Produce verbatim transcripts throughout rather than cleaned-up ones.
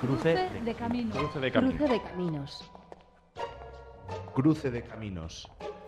Cruce de caminos. Cruce de caminos. Cruce de caminos. Cruce de caminos.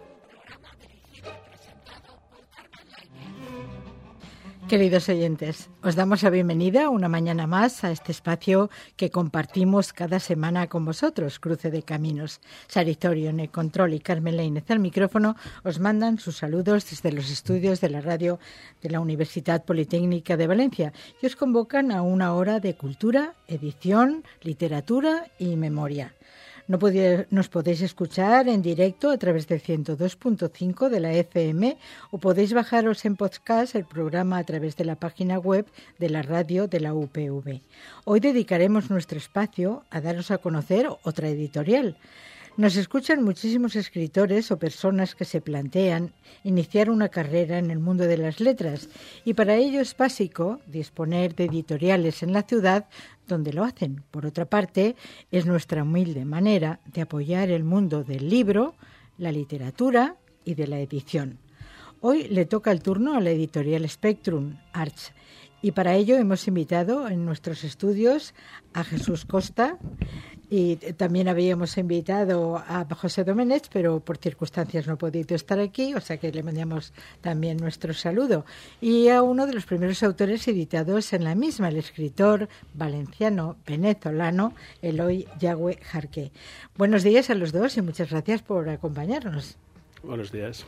Queridos oyentes, os damos la bienvenida una mañana más a este espacio que compartimos cada semana con vosotros, Cruce de Caminos. Saritorio en el control y Carmen Lainez al micrófono os mandan sus saludos desde los estudios de la radio de la Universidad Politécnica de Valencia y os convocan a una hora de cultura, edición, literatura y memoria. No podía, nos podéis escuchar en directo a través del ciento dos punto cinco de la F M o podéis bajaros en podcast el programa a través de la página web de la radio de la U P V. Hoy dedicaremos nuestro espacio a daros a conocer otra editorial. Nos escuchan muchísimos escritores o personas que se plantean iniciar una carrera en el mundo de las letras y para ello es básico disponer de editoriales en la ciudad donde lo hacen. Por otra parte, es nuestra humilde manera de apoyar el mundo del libro, la literatura y de la edición. Hoy le toca el turno a la editorial Spectrum Arts y para ello hemos invitado en nuestros estudios a Jesús Costa y también habíamos invitado a José Domenech, pero por circunstancias no ha podido estar aquí, o sea que le mandamos también nuestro saludo. Y a uno de los primeros autores editados en la misma, el escritor valenciano venezolano Eloy Yagüe Jarque. Buenos días a los dos y muchas gracias por acompañarnos. Buenos días.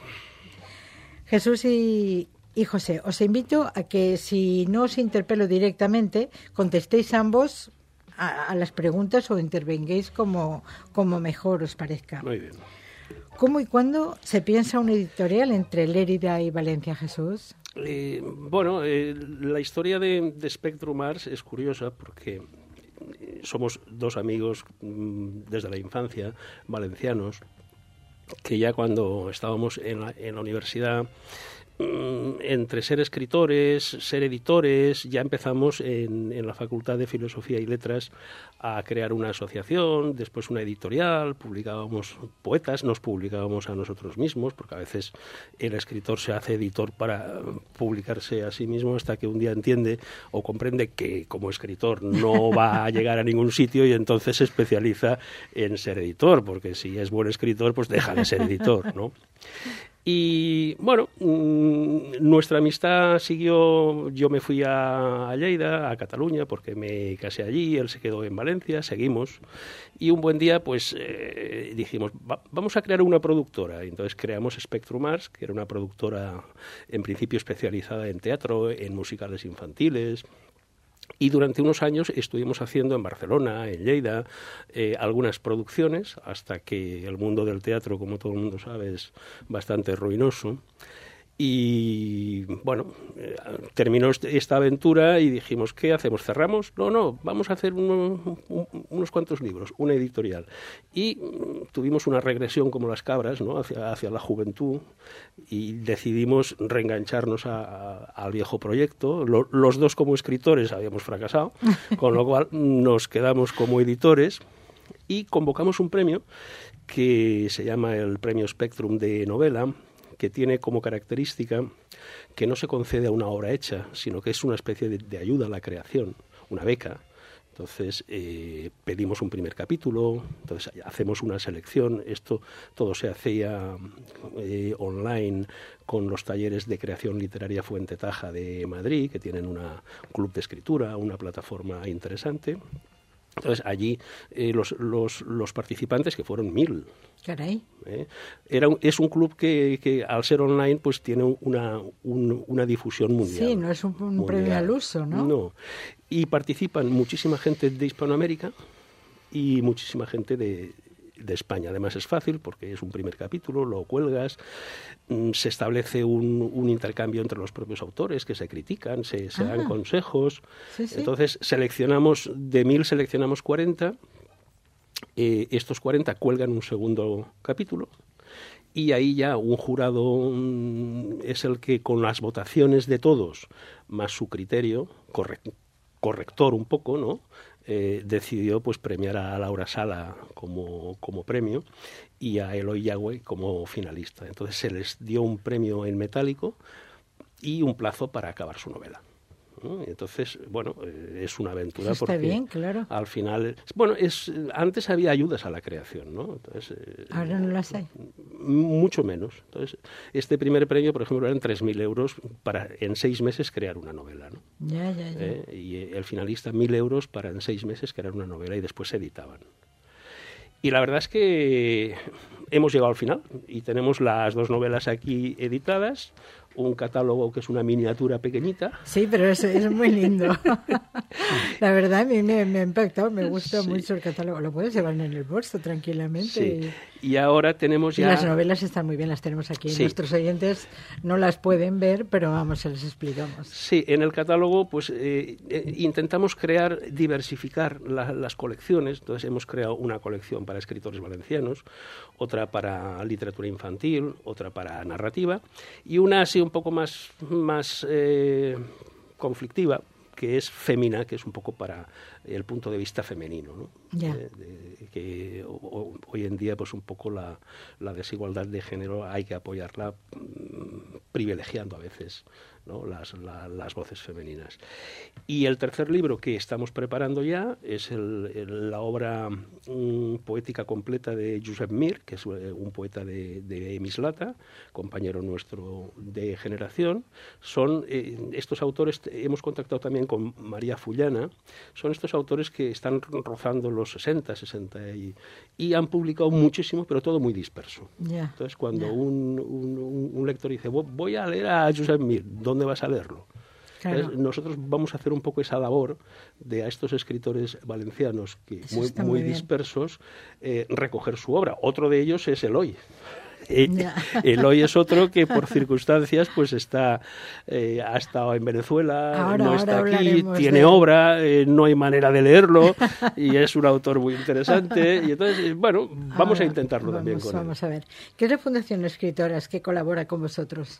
Jesús y... Y José, os invito a que si no os interpelo directamente, contestéis ambos a, a las preguntas o intervengáis como, como mejor os parezca. Muy bien. ¿Cómo y cuándo se piensa una editorial entre Lérida y Valencia, Jesús? Eh, bueno, eh, la historia de, de Spectrum Arts es curiosa porque somos dos amigos mmm, desde la infancia, valencianos, que ya cuando estábamos en la, en la universidad, entre ser escritores, ser editores, ya empezamos en, en la Facultad de Filosofía y Letras a crear una asociación, después una editorial, publicábamos poetas, nos publicábamos a nosotros mismos, porque a veces el escritor se hace editor para publicarse a sí mismo hasta que un día entiende o comprende que como escritor no va a llegar a ningún sitio y entonces se especializa en ser editor, porque si es buen escritor, pues deja de ser editor, ¿no? Y bueno, mmm, nuestra amistad siguió, yo me fui a, a Lleida, a Cataluña, porque me casé allí, él se quedó en Valencia, seguimos, y un buen día pues eh, dijimos, va, vamos a crear una productora, y entonces creamos Spectrum Arts, que era una productora en principio especializada en teatro, en musicales infantiles. Y durante unos años estuvimos haciendo en Barcelona, en Lleida, eh, algunas producciones, hasta que el mundo del teatro, como todo el mundo sabe, es bastante ruinoso. Y bueno, eh, terminó esta aventura y dijimos, ¿qué hacemos? ¿Cerramos? No, no, vamos a hacer uno, un, unos cuantos libros, una editorial. Y mm, tuvimos una regresión como las cabras, ¿no? hacia, hacia la juventud y decidimos reengancharnos a, a, al viejo proyecto. Lo, los dos como escritores habíamos fracasado, con lo cual nos quedamos como editores y convocamos un premio que se llama el Premio Spectrum de Novela, que tiene como característica que no se concede a una obra hecha, sino que es una especie de, de ayuda a la creación, una beca. Entonces eh, pedimos un primer capítulo, entonces hacemos una selección, esto todo se hacía eh, online con los talleres de creación literaria Fuente Taja de Madrid, que tienen una, un club de escritura, una plataforma interesante. Entonces, allí eh, los, los, los participantes, que fueron mil. Caray. ¿eh? Era un, es un club que, que, al ser online, pues tiene una, un, una difusión mundial. Sí, no es un, un premio al uso, ¿no? No. Y participan muchísima gente de Hispanoamérica y muchísima gente de, de España. Además es fácil porque es un primer capítulo, lo cuelgas, mmm, se establece un, un intercambio entre los propios autores que se critican, se, se ah. dan consejos. Sí, sí. Entonces seleccionamos, de mil seleccionamos cuarenta, eh, estos cuarenta cuelgan un segundo capítulo y ahí ya un jurado mmm, es el que con las votaciones de todos, más su criterio, corre, corrector un poco, ¿no? Eh, decidió pues premiar a Laura Sala como, como premio y a Eloy Yagüe como finalista. Entonces se les dio un premio en metálico y un plazo para acabar su novela. ¿no? Entonces, bueno, eh, es una aventura. Eso está porque bien, claro. Al final, bueno, es antes había ayudas a la creación, ¿no? Entonces, eh, ahora no las hay. Mucho menos. Entonces, este primer premio, por ejemplo, eran tres mil euros para en seis meses crear una novela, ¿no? Ya, ya, ya. Eh, y el finalista mil euros para en seis meses crear una novela y después se editaban. Y la verdad es que hemos llegado al final y tenemos las dos novelas aquí editadas, un catálogo que es una miniatura pequeñita. Sí, pero es, es muy lindo. La verdad, a mí me, me ha impactado, me gusta Sí. mucho el catálogo. Lo puedes llevar en el bolso tranquilamente. Sí. Y ahora tenemos Y ya... las novelas están muy bien, las tenemos aquí. Sí. Nuestros oyentes no las pueden ver, pero vamos, se les explicamos. Sí, en el catálogo pues eh, eh, intentamos crear, diversificar la, las colecciones. Entonces hemos creado una colección para escritores valencianos, otra para literatura infantil, otra para narrativa y una así un poco más, más eh, conflictiva, que es Femina, que es un poco para el punto de vista femenino, ¿no? Ya. De, de, que o, hoy en día pues un poco la, la desigualdad de género hay que apoyarla mmm, privilegiando a veces, ¿no? las, la, las voces femeninas. Y el tercer libro que estamos preparando ya es el, el, la obra um, poética completa de Josep Mir, que es un poeta de, de Mislata, compañero nuestro de generación. Son eh, estos autores, hemos contactado también con María Fullana, son estos autores que están rozando los sesenta, sesenta y, y han publicado muchísimo, pero todo muy disperso. Yeah, Entonces, cuando yeah. un, un, un lector dice, voy a leer a Josep Mir, ¿dónde vas a leerlo? Claro. Entonces, nosotros vamos a hacer un poco esa labor de a estos escritores valencianos que muy, muy, muy dispersos, eh, recoger su obra. Otro de ellos es Eloy. Eh, Ya. Eloy es otro que por circunstancias pues está eh, ha estado en Venezuela, Ahora, no ahora está aquí, hablaremos tiene de- obra, eh, no hay manera de leerlo y es un autor muy interesante y entonces, eh, bueno, vamos Ahora, a intentarlo vamos, también con Vamos él. a ver. ¿Qué es la Fundación Escritoras que colabora con vosotros?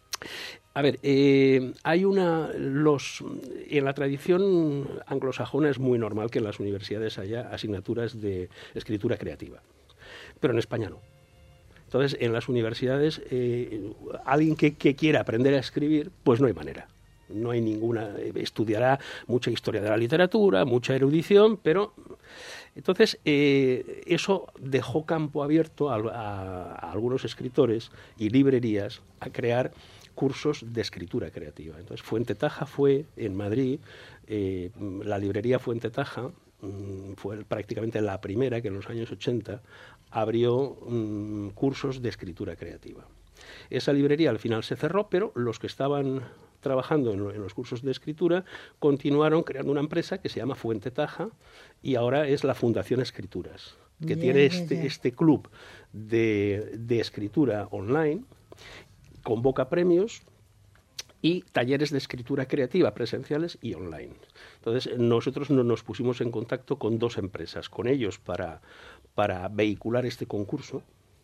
A ver, eh, hay una... los en la tradición anglosajona es muy normal que en las universidades haya asignaturas de escritura creativa, pero en España no. Entonces, en las universidades, eh, alguien que, que quiera aprender a escribir, pues no hay manera. No hay ninguna... Estudiará mucha historia de la literatura, mucha erudición, pero... Entonces, eh, eso dejó campo abierto a, a, a algunos escritores y librerías a crear cursos de escritura creativa. Entonces, Fuente Taja fue en Madrid, eh, la librería Fuente Taja mmm, fue prácticamente la primera que en los años ochenta abrió mmm, cursos de escritura creativa. Esa librería al final se cerró, pero los que estaban trabajando en, en los cursos de escritura continuaron creando una empresa que se llama Fuente Taja y ahora es la Fundación Escrituras, que Ya, tiene ya, este, ya. este club de, de escritura online, convoca premios y talleres de escritura creativa presenciales y online. Entonces, nosotros no, nos pusimos en contacto con dos empresas, con ellos para, para vehicular este concurso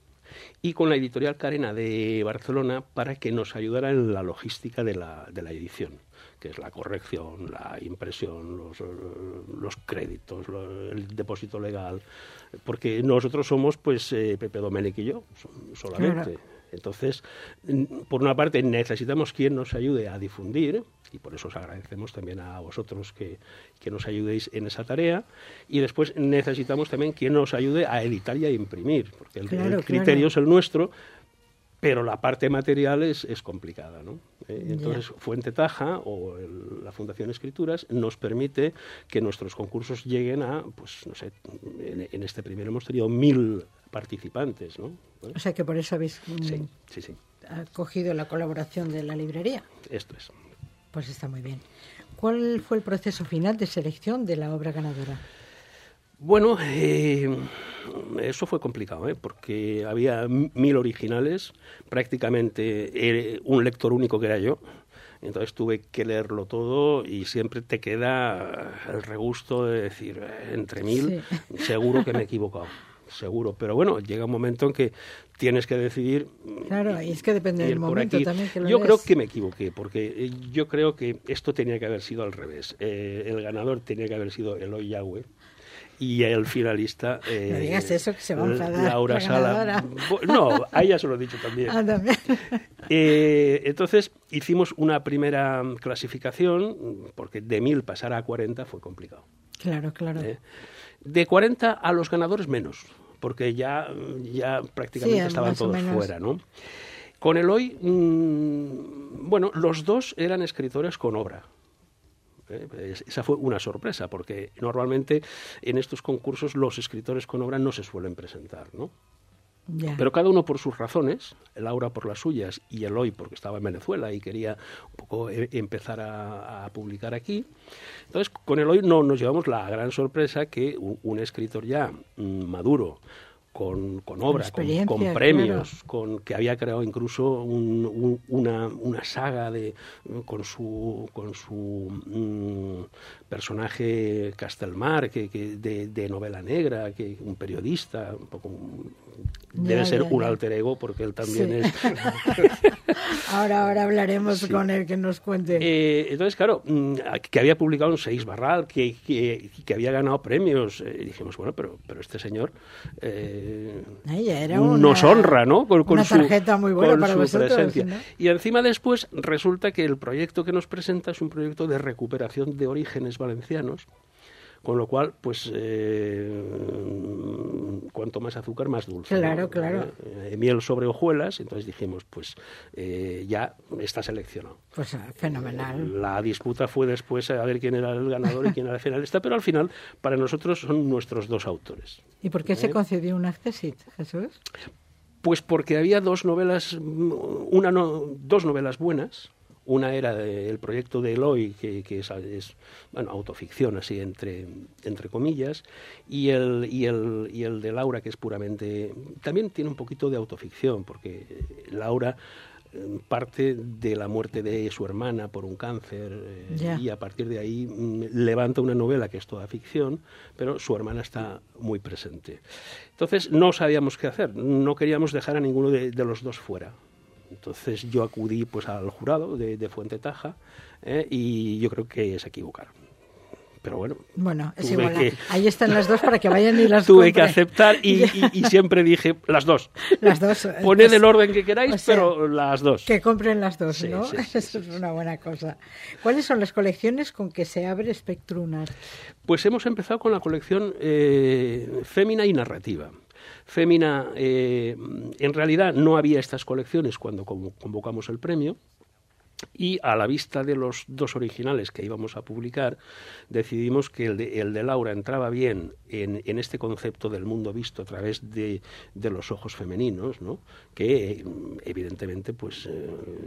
y con la editorial Carena de Barcelona para que nos ayudara en la logística de la, de la edición, que es la corrección, la impresión, los, los créditos, lo- el depósito legal, porque nosotros somos, pues, eh, Pepe Domènech y yo, so- solamente. Claro. Entonces, n- por una parte, necesitamos quien nos ayude a difundir, y por eso os agradecemos también a vosotros que, que nos ayudéis en esa tarea, y después necesitamos también quien nos ayude a editar y a imprimir, porque el, Claro, el criterio claro. es el nuestro, pero la parte material es, es complicada, ¿no? Eh, Ya. entonces, Fuente Taja o el- la Fundación Escrituras nos permite que nuestros concursos lleguen a, pues, no sé, en, en este primero hemos tenido mil participantes, ¿no? O sea que por eso habéis mm, Sí, sí, sí, acogido la colaboración de la librería. esto es. Pues está muy bien. ¿Cuál fue el proceso final de selección de la obra ganadora? Bueno, eh, eso fue complicado, ¿eh? Porque había m- mil originales, prácticamente eh, un lector único que era yo, entonces tuve que leerlo todo y siempre te queda el regusto de decir, eh, entre mil, seguro que me he equivocado, seguro, pero bueno, llega un momento en que tienes que decidir. Claro, y es que depende ir del por momento aquí. también que lo Yo lees. creo que me equivoqué, porque eh, yo creo que esto tenía que haber sido al revés. Eh, el ganador tenía que haber sido Eloy Yagüe, y el finalista... Eh, no digas eso, que se va a enfadar Laura la Sala. No, a ella se lo he dicho también. Ah, también. Eh, entonces hicimos una primera clasificación, porque de mil pasar a cuarenta fue complicado. Claro, claro. Eh, de cuarenta a los ganadores menos, porque ya, ya prácticamente sí, estaban todos fuera, ¿no? Con Eloy, mmm, bueno, los dos eran escritores con obra. Eh, esa fue una sorpresa, porque normalmente en estos concursos los escritores con obra no se suelen presentar, ¿no? Ya. Pero cada uno por sus razones, Laura por las suyas y Eloy porque estaba en Venezuela y quería un poco e- empezar a, a publicar aquí. Entonces, con Eloy no, nos llevamos la gran sorpresa que un, un escritor ya mmm, maduro, con, con obra, con, con premios, claro. con que había creado incluso un, un, una, una saga de con su con su um, personaje Castelmar, que, que de, de novela negra, que un periodista, un poco un, debe ya, ser ya, un ya. alter ego porque él también sí. es. ahora ahora hablaremos sí. con él, que nos cuente. Eh, entonces, claro, que había publicado un seis Barral, que, que, que había ganado premios. Eh, y dijimos, bueno, pero, pero este señor eh, era una, nos honra, ¿no? Con, con una tarjeta su, muy buena con para su vosotros, presencia. ¿no? Y encima después resulta que el proyecto que nos presenta es un proyecto de recuperación de orígenes valencianos. Con lo cual, pues, eh, cuanto más azúcar, más dulce. Claro, ¿no? claro. Eh, miel sobre hojuelas, entonces dijimos, pues, eh, ya está seleccionado. Pues fenomenal. La disputa fue después a ver quién era el ganador y quién era el finalista, pero al final, para nosotros, son nuestros dos autores. ¿Y por qué ¿Eh? se concedió un accesit, Jesús? Pues porque había dos novelas, una no, dos novelas buenas. Una era de, el proyecto de Eloy, que, que es, es bueno, autoficción, así entre, entre comillas, y el, y, el, y el de Laura, que es puramente... También tiene un poquito de autoficción, porque Laura eh, parte de la muerte de su hermana por un cáncer, eh, yeah. y a partir de ahí mm, levanta una novela que es toda ficción, pero su hermana está muy presente. Entonces no sabíamos qué hacer, no queríamos dejar a ninguno de, de los dos fuera. Entonces yo acudí pues al jurado de, de Fuente Taja eh, y yo creo que se equivocaron. Pero bueno, bueno es igual, que, ahí están las dos para que vayan y las tuve compren. que aceptar y, y, y siempre dije las dos. Las dos. Poned pues, el orden que queráis, o sea, pero las dos. Que compren las dos, sí, ¿no? Sí, sí, Eso sí, es una buena cosa. ¿Cuáles son las colecciones con que se abre Spectrum Art? Pues hemos empezado con la colección eh, Fémina y Narrativa. Fémina, eh, en realidad no había estas colecciones cuando convocamos el premio y a la vista de los dos originales que íbamos a publicar decidimos que el de, el de Laura entraba bien en, en este concepto del mundo visto a través de, de los ojos femeninos, ¿no? Que evidentemente pues eh,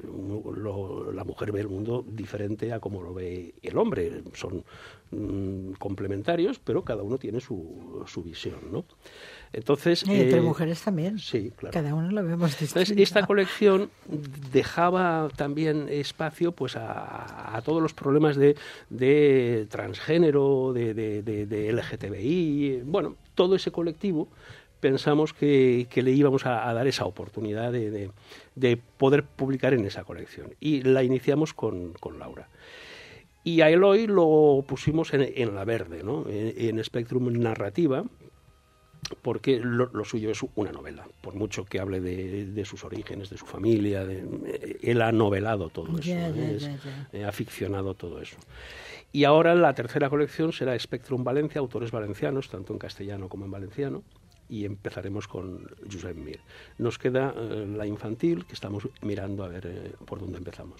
lo, la mujer ve el mundo diferente a como lo ve el hombre, son mm, complementarios pero cada uno tiene su, su visión, ¿no? Entonces, y entre eh, mujeres también. Sí, claro. Cada uno lo vemos distinto. Entonces, esta colección dejaba también espacio pues a, a todos los problemas de, de transgénero, de, de, de, de L G T B I, bueno, todo ese colectivo pensamos que, que le íbamos a, a dar esa oportunidad de, de, de poder publicar en esa colección. Y la iniciamos con, con Laura. Y a Eloy lo pusimos en, en la verde, ¿no? En, en Spectrum Narrativa, porque lo, lo suyo es una novela, por mucho que hable de, de sus orígenes, de su familia, de, él ha novelado todo eso, yeah, yeah, es, yeah, yeah. ha ficcionado todo eso. Y ahora la tercera colección será Spectrum Valencia, autores valencianos, tanto en castellano como en valenciano, y empezaremos con Josep Mir. Nos queda eh, la infantil, que estamos mirando a ver eh, por dónde empezamos.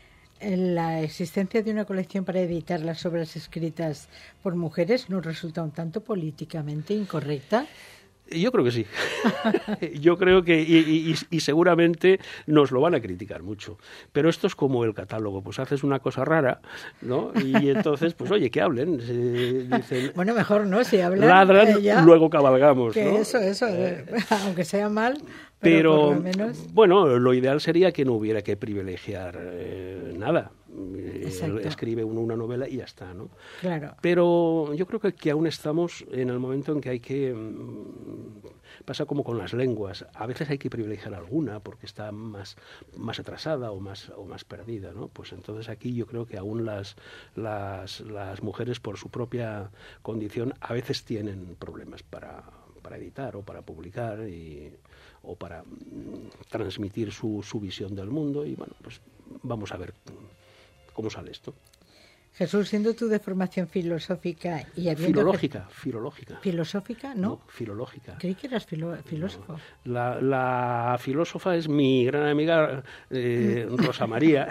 La existencia de una colección para editar las obras escritas por mujeres nos resulta un tanto políticamente incorrecta. Yo creo que sí. Yo creo que, y, y, y seguramente nos lo van a criticar mucho. Pero esto es como el catálogo, pues haces una cosa rara, ¿no? Y entonces, pues oye, que hablen. Se dicen, bueno, mejor no, si hablan. Ladran, eh, ya, luego cabalgamos, que ¿no? Eso, eso, eh, aunque sea mal. Pero, pero por lo menos... bueno, lo ideal sería que no hubiera que privilegiar eh, nada. Exacto. Escribe uno una novela y ya está, ¿no? Claro. Pero yo creo que, que aún estamos en el momento en que hay que pasa como con las lenguas. A veces hay que privilegiar alguna porque está más, más atrasada o más, o más perdida, ¿no? Pues entonces aquí yo creo que aún las, las, las mujeres, por su propia condición, a veces tienen problemas para, para editar o para publicar y, o para mm, transmitir su, su visión del mundo. Y bueno, pues vamos a ver cómo sale esto. Jesús, siendo tú de formación filosófica y habiendo... Filológica, filológica. ¿Filosófica? No. No, filológica. Creí que eras filo filósofo. No. La, la filósofa es mi gran amiga eh, Rosa María,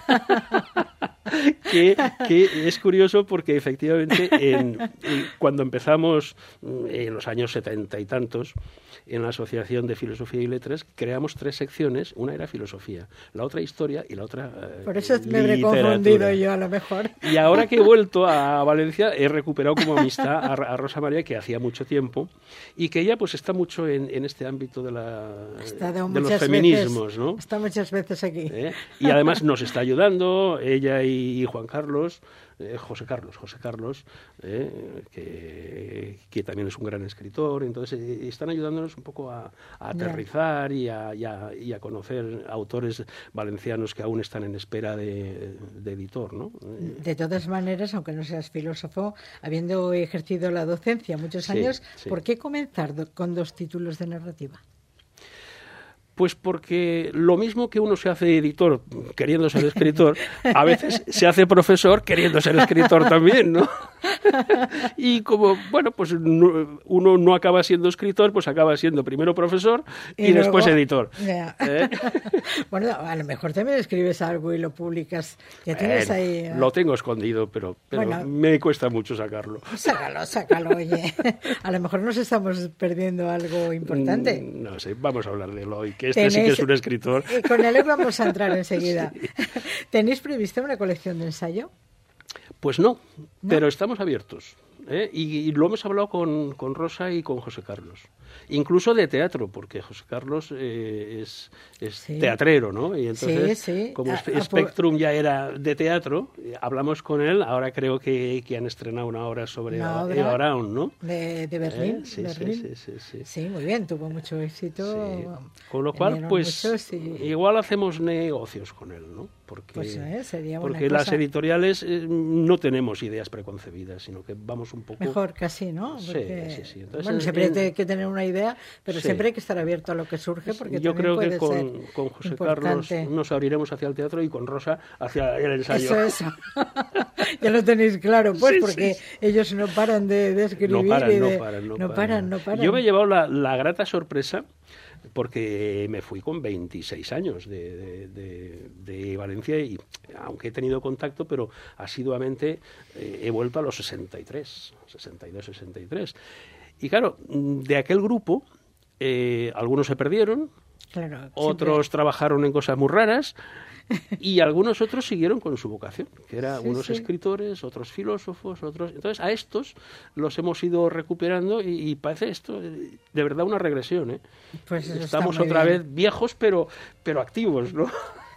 que, que es curioso porque efectivamente en, en, cuando empezamos en los años setenta y tantos, en la Asociación de Filosofía y Letras, creamos tres secciones. Una era filosofía, la otra historia y la otra eh, Por eso me habré confundido yo, a lo mejor. Y ahora que he vuelto a Valencia, he recuperado como amistad a, a Rosa María, que hacía mucho tiempo, y que ella pues está mucho en, en este ámbito de, la, de los feminismos, veces, ¿no? Está muchas veces aquí. ¿Eh? Y además nos está ayudando, ella y, y Juan Carlos, Eh, José Carlos, José Carlos, eh, que, que también es un gran escritor. Entonces eh, están ayudándonos un poco a, a aterrizar y a, y, a, y a conocer autores valencianos que aún están en espera de, de editor, ¿no? De todas maneras, aunque no seas filósofo, habiendo ejercido la docencia muchos sí, años, sí. ¿por qué comenzar do- con dos títulos de narrativa? Pues porque lo mismo que uno se hace editor queriendo ser escritor, a veces se hace profesor queriendo ser escritor también, ¿no? Y como, bueno, pues no, uno no acaba siendo escritor, pues acaba siendo primero profesor y, y luego, después editor. Yeah. ¿Eh? Bueno, a lo mejor también escribes algo y lo publicas. Ya tienes bueno, ahí... ¿eh? Lo tengo escondido, pero, pero bueno, me cuesta mucho sacarlo. Sácalo, sácalo, oye. A lo mejor nos estamos perdiendo algo importante. No sé, vamos a hablar de él hoy, que este sí que es un escritor. Con él vamos a entrar enseguida. Sí. ¿Tenéis prevista una colección de ensayo? Pues no, ¿no? Pero estamos abiertos. ¿eh? Y, y lo hemos hablado con, con Rosa y con José Carlos. Incluso de teatro, porque José Carlos eh, es, es sí. teatrero, ¿no? Y entonces, sí, sí. como a, Spectrum a, ya era de teatro, hablamos con él. Ahora creo que, que han estrenado una obra sobre Eva Braun, ¿no? De, de Berlín. ¿Eh? Sí, Berlín. Sí, sí, sí, sí. Sí, muy bien, tuvo mucho éxito. Sí. Con lo cual, pues, muchos, y... igual hacemos negocios con él, ¿no? Porque, pues, eh, sería porque una las cosa... editoriales eh, no tenemos ideas preconcebidas, sino que vamos un poco... Mejor casi, ¿no? Porque, sí, sí, sí. Entonces, bueno, siempre en... hay que tener una idea, pero sí. siempre hay que estar abierto a lo que surge, porque yo creo puede que con, ser con José importante. Carlos nos abriremos hacia el teatro y con Rosa hacia el ensayo. Eso, eso. Ya lo tenéis claro, pues, sí, porque sí. ellos no paran de, de escribir. No paran, y de... no paran, no, no paran. paran, no paran. Yo me he llevado la, la grata sorpresa porque me fui con veintiséis años de, de, de, de Valencia y aunque he tenido contacto, pero asiduamente eh, he vuelto a los sesenta y tres, sesenta y dos, sesenta y tres. Y claro, de aquel grupo, eh, algunos se perdieron, claro, otros siempre. trabajaron en cosas muy raras y algunos otros siguieron con su vocación, que era sí, unos sí. escritores, otros filósofos, otros... Entonces a estos los hemos ido recuperando y, y parece esto de verdad una regresión, ¿eh? Pues estamos está otra bien. vez viejos pero, pero activos, ¿no?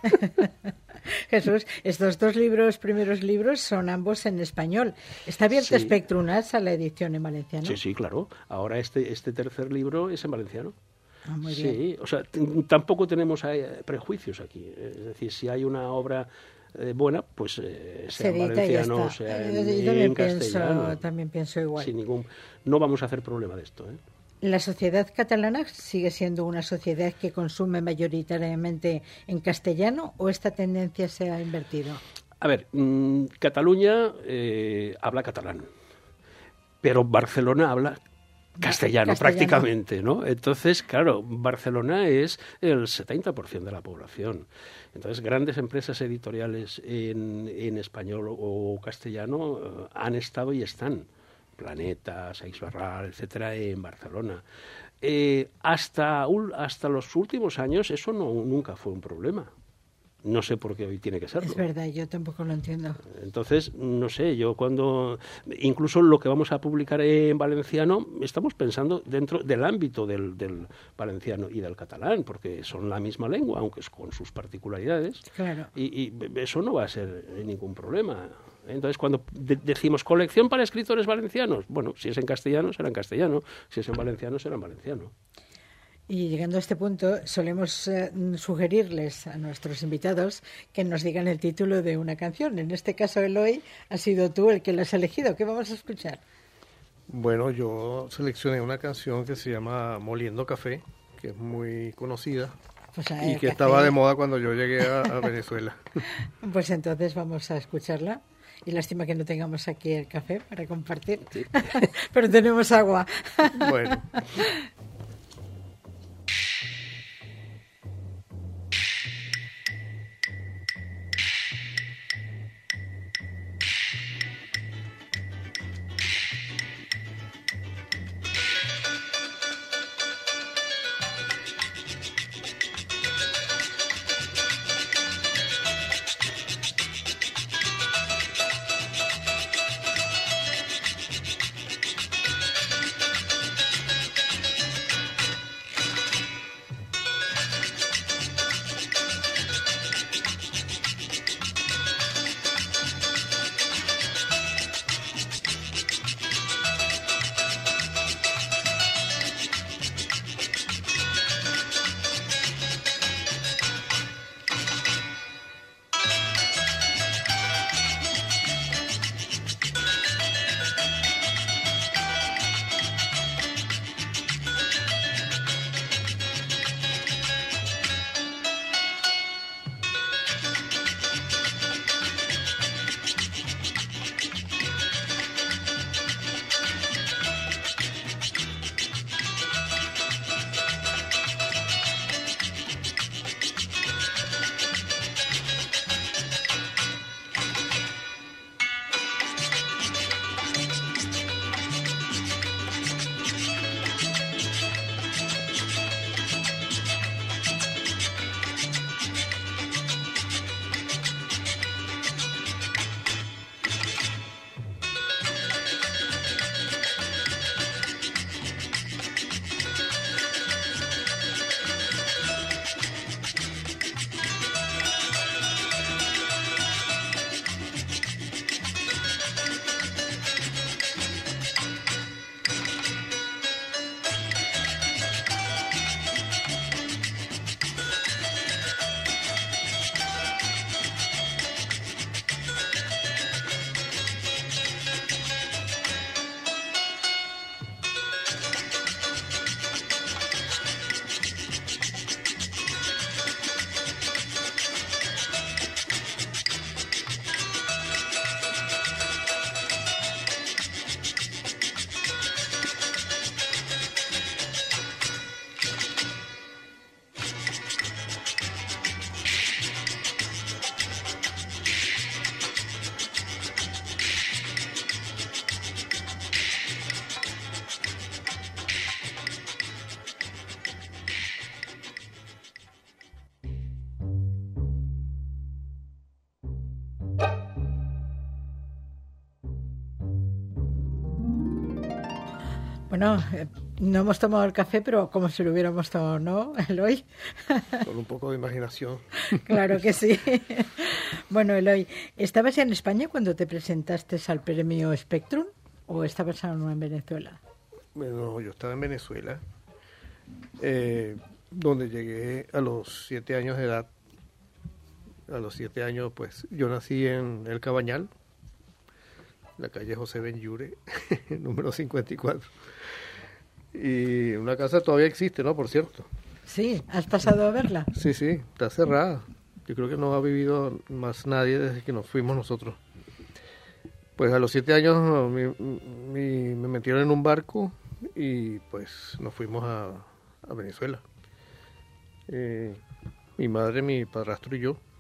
Jesús, estos dos libros, primeros libros, son ambos en español. ¿Está abierto sí. Spectrum a la edición en valenciano? Sí, sí, claro. Ahora este, este tercer libro es en valenciano. Ah, muy sí, bien. O sea, t- tampoco tenemos eh, prejuicios aquí. Es decir, si hay una obra eh, buena, pues eh, sea en valenciano, sea en, Yo en también castellano. Pienso, también pienso igual. Sin ningún, no vamos a hacer problema de esto, ¿eh? ¿La sociedad catalana sigue siendo una sociedad que consume mayoritariamente en castellano o esta tendencia se ha invertido? A ver, mmm, Cataluña eh, habla catalán, pero Barcelona habla castellano, castellano prácticamente, ¿no? Entonces, claro, Barcelona es el setenta por ciento de la población. Entonces, grandes empresas editoriales en, en español o castellano eh, han estado y están. Planeta, Seix Barral, etcétera, en Barcelona. Eh, hasta, hasta los últimos años eso no, nunca fue un problema. No sé por qué hoy tiene que serlo. Es verdad, yo tampoco lo entiendo. Entonces, no sé, yo cuando... Incluso lo que vamos a publicar en valenciano, estamos pensando dentro del ámbito del, del valenciano y del catalán, porque son la misma lengua, aunque es con sus particularidades. Claro. Y, y eso no va a ser ningún problema. Entonces, cuando de- decimos colección para escritores valencianos, bueno, si es en castellano, será en castellano, si es en valenciano, será en valenciano. Y llegando a este punto, solemos eh, sugerirles a nuestros invitados que nos digan el título de una canción. En este caso, Eloy, has sido tú el que lo has elegido. ¿Qué vamos a escuchar? Bueno, yo seleccioné una canción que se llama Moliendo Café, que es muy conocida Pues, y eh, que café. estaba de moda cuando yo llegué a, a Venezuela. Pues entonces vamos a escucharla. Y lástima que no tengamos aquí el café para compartir. Sí. Pero tenemos agua. Bueno. Bueno, eh, no hemos tomado el café, pero como si lo hubiéramos tomado, ¿no, Eloy? Con un poco de imaginación. Claro que sí. Bueno, Eloy, ¿estabas en España cuando te presentaste al premio Spectrum o estabas aún en Venezuela? Bueno, yo estaba en Venezuela, eh, donde llegué a los siete años de edad. A los siete años, pues, yo nací en El Cabañal, la calle José Benyure, número cincuenta y cuatro. Y una casa todavía existe, ¿no? Por cierto. Sí, ¿has pasado a verla? Sí, sí, está cerrada. Yo creo que no ha vivido más nadie desde que nos fuimos nosotros. Pues a los siete años mi, mi, me metieron en un barco y pues nos fuimos a, a Venezuela. Eh, mi madre, mi padrastro y yo.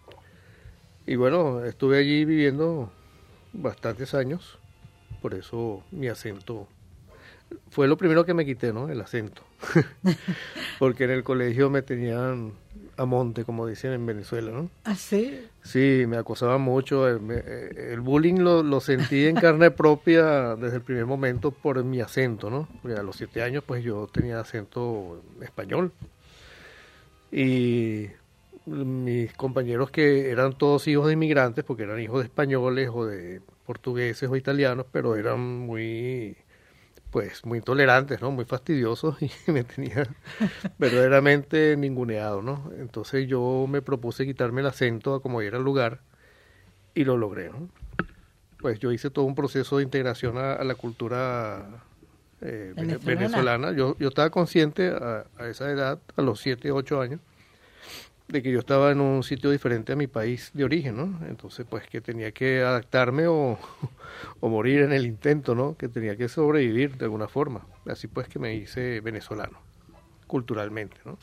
Y bueno, estuve allí viviendo bastantes años, por eso mi acento fue lo primero que me quité, ¿no? El acento. Porque en el colegio me tenían a monte, como dicen en Venezuela, ¿no? ¿Ah, sí? Sí, me acosaban mucho. El, el bullying lo, lo sentí en carne propia desde el primer momento por mi acento, ¿no? Porque a los siete años, pues yo tenía acento español. Y mis compañeros que eran todos hijos de inmigrantes, porque eran hijos de españoles o de portugueses o italianos, pero eran muy, pues, muy intolerantes, ¿no? Muy fastidiosos y me tenía verdaderamente ninguneado, ¿no? Entonces yo me propuse quitarme el acento a como era el lugar y lo logré, ¿no? Pues yo hice todo un proceso de integración a, a la cultura eh, venezolana. venezolana. Yo, yo estaba consciente a, a esa edad, a los siete, ocho años, de que yo estaba en un sitio diferente a mi país de origen, ¿no? Entonces, pues que tenía que adaptarme o, o morir en el intento, ¿no? Que tenía que sobrevivir de alguna forma. Así pues que me hice venezolano, culturalmente, ¿no?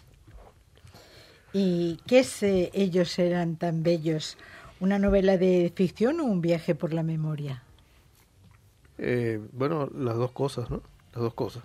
¿Y qué es eh, Ellos eran tan bellos? ¿Una novela de ficción o un viaje por la memoria? Eh, bueno, las dos cosas, ¿no? Las dos cosas.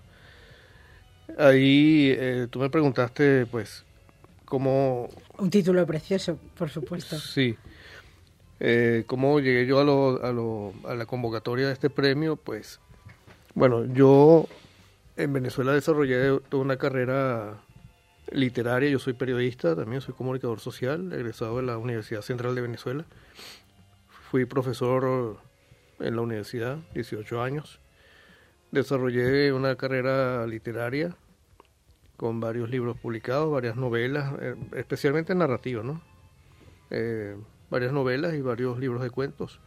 Ahí eh, tú me preguntaste, pues, cómo... Un título precioso, por supuesto. Sí. Eh, ¿Cómo llegué yo a, lo, a, lo, a la convocatoria de este premio? Pues, bueno, yo en Venezuela desarrollé toda una carrera literaria. Yo soy periodista, también soy comunicador social, egresado de la Universidad Central de Venezuela. Fui profesor en la universidad, dieciocho años. Desarrollé una carrera literaria con varios libros publicados, varias novelas, eh, especialmente narrativas, ¿no? Eh, varias novelas y varios libros de cuentos.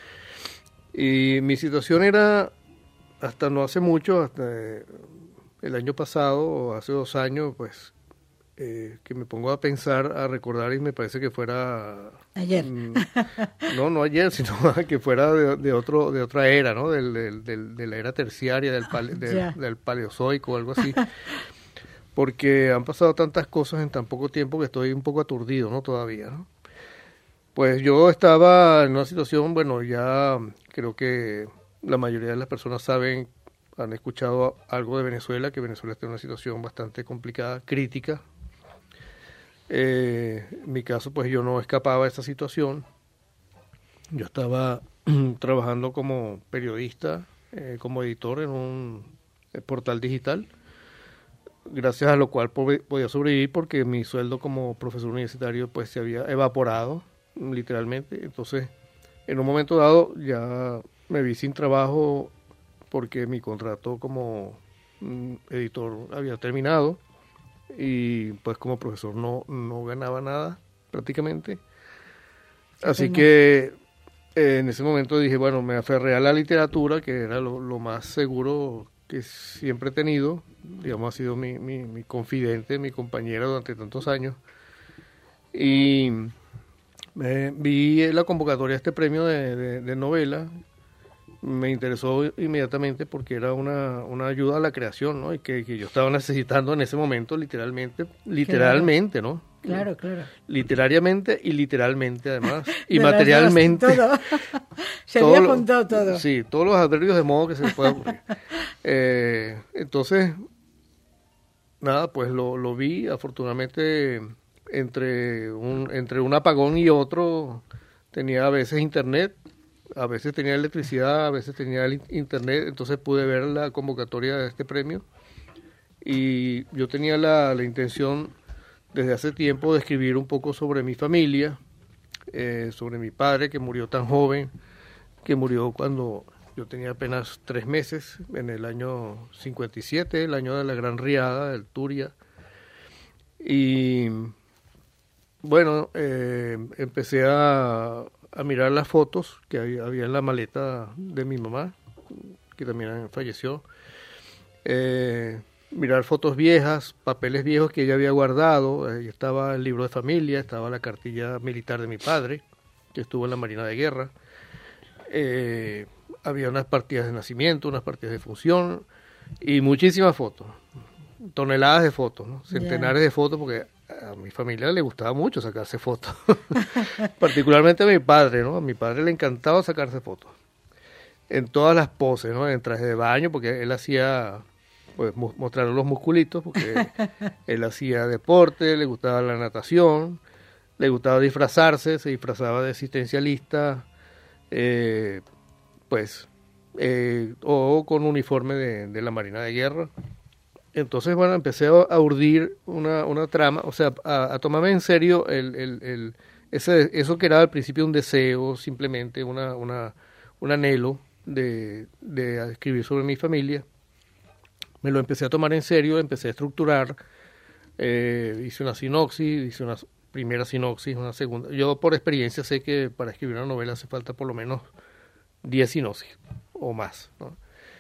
Y mi situación era, hasta no hace mucho, hasta eh, el año pasado o hace dos años, pues, eh, que me pongo a pensar, a recordar, y me parece que fuera... Ayer. Mm, no, no ayer, sino que fuera de, de otro de otra era, ¿no? Del, del, del, de la era terciaria, del, pale, del, yeah. del paleozoico o algo así. Porque han pasado tantas cosas en tan poco tiempo que estoy un poco aturdido, ¿no? Todavía, ¿no? Pues yo estaba en una situación, bueno, ya creo que la mayoría de las personas saben, han escuchado algo de Venezuela, que Venezuela está en una situación bastante complicada, crítica. Eh, en mi caso, pues yo no escapaba de esta situación. Yo estaba trabajando como periodista, eh, como editor en un portal digital, gracias a lo cual podía sobrevivir porque mi sueldo como profesor universitario pues se había evaporado literalmente. Entonces, en un momento dado ya me vi sin trabajo porque mi contrato como mm, editor había terminado y pues como profesor no, no ganaba nada prácticamente. Así que eh, en ese momento dije, bueno, me aferré a la literatura, que era lo, lo más seguro que siempre he tenido, digamos, ha sido mi, mi, mi confidente, mi compañera durante tantos años. Y eh, vi la convocatoria de este premio de, de, de novela, me interesó inmediatamente porque era una, una ayuda a la creación, ¿no? Y que, que yo estaba necesitando en ese momento, literalmente, literalmente, claro. ¿no? Claro, claro. Literariamente y literalmente, además. Y materialmente. Dos, todo. Se todo había juntado todo. Sí, todos los adverbios de modo que se pueda ocurrir. eh, entonces, nada, pues lo, lo vi. Afortunadamente, entre un, entre un apagón y otro, tenía a veces internet, a veces tenía electricidad, a veces tenía el internet. Entonces pude ver la convocatoria de este premio. Y yo tenía la, la intención desde hace tiempo de escribir un poco sobre mi familia, eh, sobre mi padre que murió tan joven, que murió cuando yo tenía apenas tres meses, en el año cincuenta y siete, el año de la Gran Riada, del Turia. Y bueno, eh, empecé a, a mirar las fotos que había, había en la maleta de mi mamá, que también falleció. Eh, mirar fotos viejas, papeles viejos que ella había guardado. Ahí estaba el libro de familia, estaba la cartilla militar de mi padre, que estuvo en la Marina de Guerra. Eh, había unas partidas de nacimiento, unas partidas de función y muchísimas fotos, toneladas de fotos, ¿no? Centenares yeah. de fotos, porque a mi familia le gustaba mucho sacarse fotos, particularmente a mi padre, ¿no? A mi padre le encantaba sacarse fotos, en todas las poses, ¿no? En traje de baño, porque él hacía... pues mostrar los musculitos, porque él hacía deporte, le gustaba la natación, le gustaba disfrazarse, se disfrazaba de asistencialista, eh, pues, eh, o con uniforme de, de la Marina de Guerra. entonces, bueno, empecé a, a urdir una, una trama, o sea, a, a tomarme en serio el, el, el, ese, eso que era al principio un deseo, simplemente una, una, un anhelo de, de escribir sobre mi familia. Me lo empecé a tomar en serio, empecé a estructurar, eh, hice una sinopsis, hice una primera sinopsis, una segunda. Yo por experiencia sé que para escribir una novela hace falta por lo menos diez sinopsis o más, ¿no?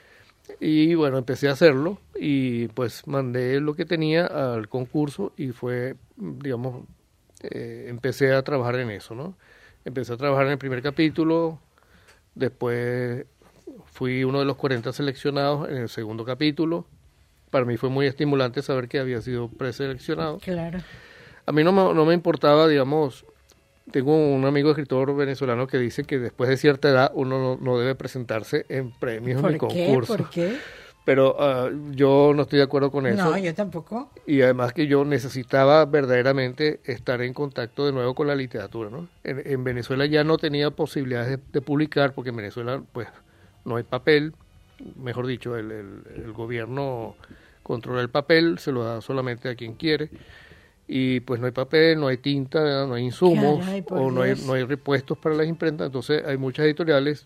Y bueno, empecé a hacerlo y pues mandé lo que tenía al concurso y fue, digamos, eh, empecé a trabajar en eso, ¿no? Empecé a trabajar en el primer capítulo, después fui uno de los cuarenta seleccionados en el segundo capítulo. Para mí fue muy estimulante saber que había sido preseleccionado. Claro. A mí no me, no me importaba, digamos, tengo un amigo escritor venezolano que dice que después de cierta edad uno no, no debe presentarse en premios ni concursos. ¿Por qué? Pero uh, yo no estoy de acuerdo con eso. No, yo tampoco. Y además que yo necesitaba verdaderamente estar en contacto de nuevo con la literatura, ¿no? En, en Venezuela ya no tenía posibilidades de, de publicar porque en Venezuela pues no hay papel, mejor dicho, el, el, el gobierno controla el papel, se lo da solamente a quien quiere. Y pues no hay papel, no hay tinta, ¿verdad? No hay insumos, Caray, o no hay, no hay repuestos para las imprentas. Entonces hay muchas editoriales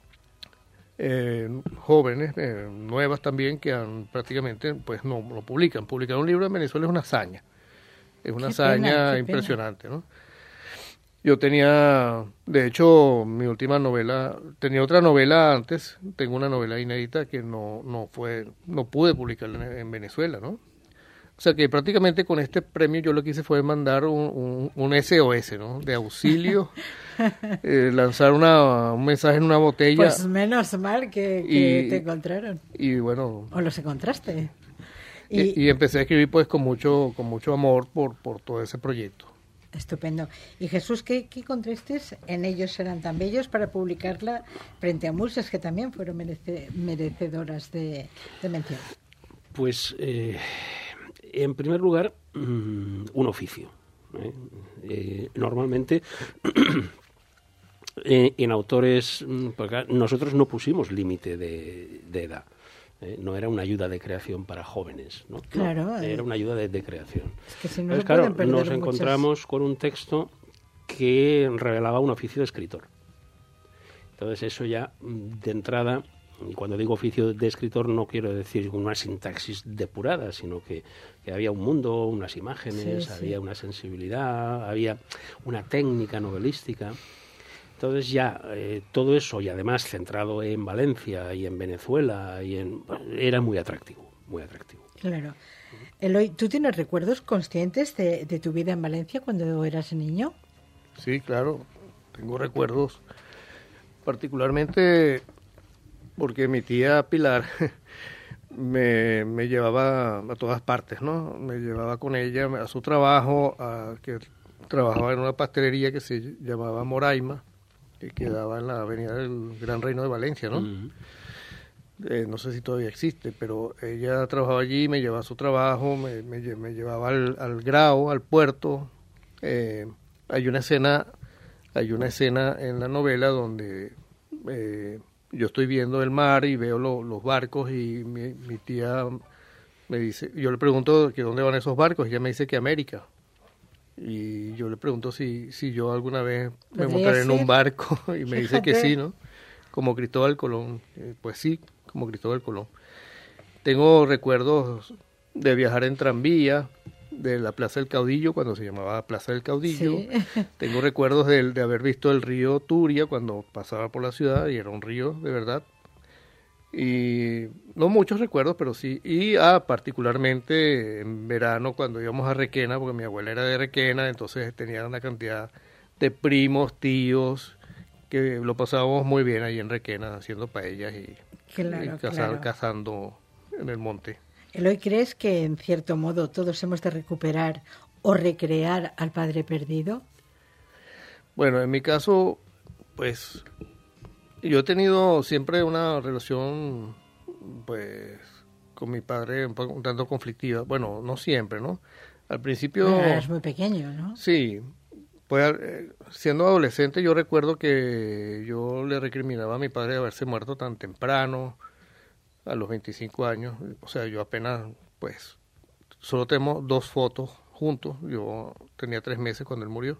eh, jóvenes, eh, nuevas también, que han, prácticamente pues no lo publican. Publicar un libro en Venezuela es una hazaña, es una Qué hazaña pena, qué impresionante, ¿no? Yo tenía, de hecho, mi última novela, tenía otra novela antes, tengo una novela inédita que no, no fue, no pude publicarla en, en Venezuela, ¿no? O sea que prácticamente con este premio yo lo que hice fue mandar un, un, un S O S, ¿no? De auxilio, eh, lanzar una, un mensaje en una botella. Pues menos mal que, que y, te encontraron. Y bueno. O los encontraste. Y, y, y empecé a escribir pues con mucho, con mucho amor por, por todo ese proyecto. Estupendo. Y Jesús, ¿qué, qué encontraste en Ellos eran tan bellos para publicarla frente a musas que también fueron merece, merecedoras de, de mención? Pues, eh, en primer lugar, um, un oficio. ¿eh? Eh, normalmente, eh, en autores, porque nosotros no pusimos límite de, de edad. Eh, no era una ayuda de creación para jóvenes, ¿no? Claro. No, era una ayuda de, de creación. Es que si no Entonces, claro, nos encontramos muchas... con un texto que revelaba un oficio de escritor. Entonces eso ya, de entrada, y cuando digo oficio de escritor no quiero decir una sintaxis depurada, sino que, que había un mundo, unas imágenes, sí, había sí. una sensibilidad, había una técnica novelística. Entonces ya eh, todo eso, y además centrado en Valencia y en Venezuela, y en era muy atractivo, muy atractivo. Claro. Eloy, ¿tú tienes recuerdos conscientes de, de tu vida en Valencia cuando eras niño? Sí, claro, tengo recuerdos, particularmente porque mi tía Pilar me, me llevaba a todas partes, ¿no? Me llevaba con ella a su trabajo, a, que trabajaba en una pastelería que se llamaba Moraima, que quedaba en la avenida del Gran Reino de Valencia, ¿no? Uh-huh. Eh, no sé si todavía existe, pero ella trabajaba allí, me llevaba a su trabajo, me, me, me llevaba al, al Grao, al puerto. Eh, hay una escena, hay una escena en la novela donde eh, yo estoy viendo el mar y veo lo, los barcos y mi, mi tía me dice, yo le pregunto que dónde van esos barcos y ella me dice que América. Y yo le pregunto si, si yo alguna vez me montaré en un barco y me dice que sí, ¿no? Como Cristóbal Colón. Eh, pues sí, como Cristóbal Colón. Tengo recuerdos de viajar en tranvía, de la Plaza del Caudillo, cuando se llamaba Plaza del Caudillo. Sí. Tengo recuerdos de, de haber visto el río Turia cuando pasaba por la ciudad y era un río de verdad. Y no muchos recuerdos, pero sí. Y ah, particularmente en verano cuando íbamos a Requena, porque mi abuela era de Requena, entonces tenía una cantidad de primos, tíos, que lo pasábamos muy bien ahí en Requena haciendo paellas y, claro, y cazar, claro. cazando en el monte. Eloy, ¿crees que en cierto modo todos hemos de recuperar o recrear al padre perdido? Bueno, en mi caso, pues yo he tenido siempre una relación, pues, con mi padre un, poco, un tanto conflictiva. Bueno, no siempre, ¿no? Al principio... Bueno, eras muy pequeño, ¿no? Sí. Pues, eh, siendo adolescente yo recuerdo que yo le recriminaba a mi padre haberse muerto tan temprano, a los veinticinco años. O sea, yo apenas pues solo tenemos dos fotos juntos. Yo tenía tres meses cuando él murió.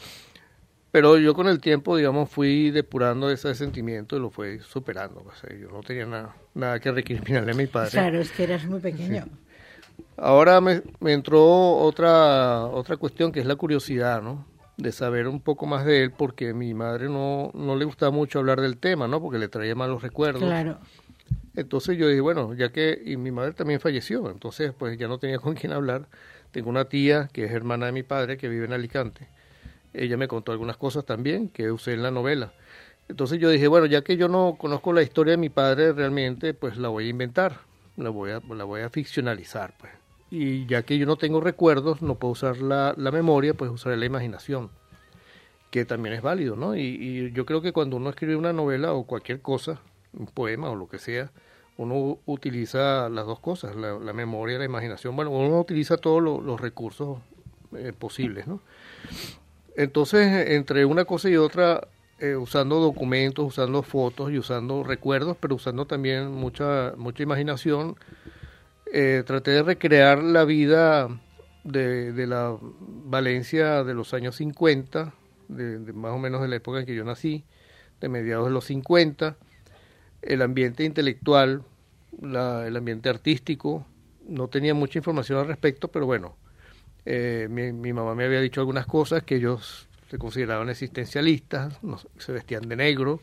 Pero yo con el tiempo, digamos, fui depurando ese sentimiento y lo fui superando. O sea, yo no tenía nada, nada que recriminarle a mi padre. Claro, es que eras muy pequeño. Sí. Ahora me, me entró otra, otra cuestión, que es la curiosidad, ¿no? De saber un poco más de él, porque a mi madre no, no le gustaba mucho hablar del tema, ¿no? Porque le traía malos recuerdos. Claro. Entonces yo dije, bueno, ya que... Y mi madre también falleció, entonces pues ya no tenía con quién hablar. Tengo una tía que es hermana de mi padre, que vive en Alicante. Ella me contó algunas cosas también que usé en la novela. Entonces yo dije, bueno, ya que yo no conozco la historia de mi padre realmente, pues la voy a inventar, la voy a, la voy a ficcionalizar, pues. Y ya que yo no tengo recuerdos, no puedo usar la, la memoria, pues usaré la imaginación, que también es válido, ¿no? Y, y yo creo que cuando uno escribe una novela o cualquier cosa, un poema o lo que sea, uno utiliza las dos cosas, la, la memoria y la imaginación. Bueno, uno utiliza todos lo, los recursos eh, posibles, ¿no? Entonces, entre una cosa y otra, eh, usando documentos, usando fotos y usando recuerdos, pero usando también mucha, mucha imaginación, eh, traté de recrear la vida de, de la Valencia de los años cincuenta, de, de más o menos de la época en que yo nací, de mediados de los cincuenta, el ambiente intelectual, la, el ambiente artístico. No tenía mucha información al respecto, pero bueno, eh, mi, mi mamá me había dicho algunas cosas, que ellos se consideraban existencialistas, no, se vestían de negro,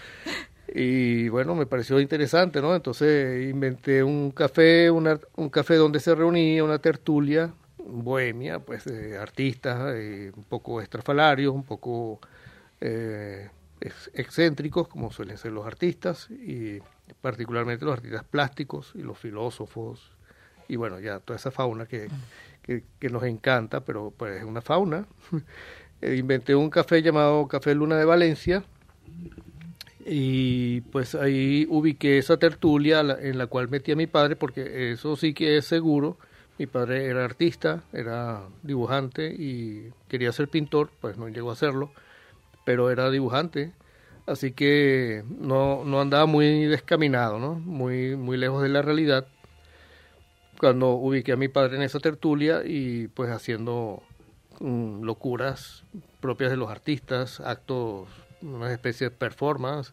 y bueno, me pareció interesante, ¿no? Entonces inventé un café, una, un café donde se reunía una tertulia bohemia, pues de artistas, eh, un poco estrafalarios, un poco eh, ex excéntricos, como suelen ser los artistas, y particularmente los artistas plásticos y los filósofos, y bueno, ya toda esa fauna que, que, que nos encanta, pero pues es una fauna. Inventé un café llamado Café Luna de Valencia, y pues ahí ubiqué esa tertulia en la cual metí a mi padre, porque eso sí que es seguro. Mi padre era artista, era dibujante y quería ser pintor, pues no llegó a hacerlo, pero era dibujante, así que no, no andaba muy descaminado, ¿no? Muy, muy lejos de la realidad, cuando ubiqué a mi padre en esa tertulia y pues haciendo um, locuras propias de los artistas, actos, una especie de performance,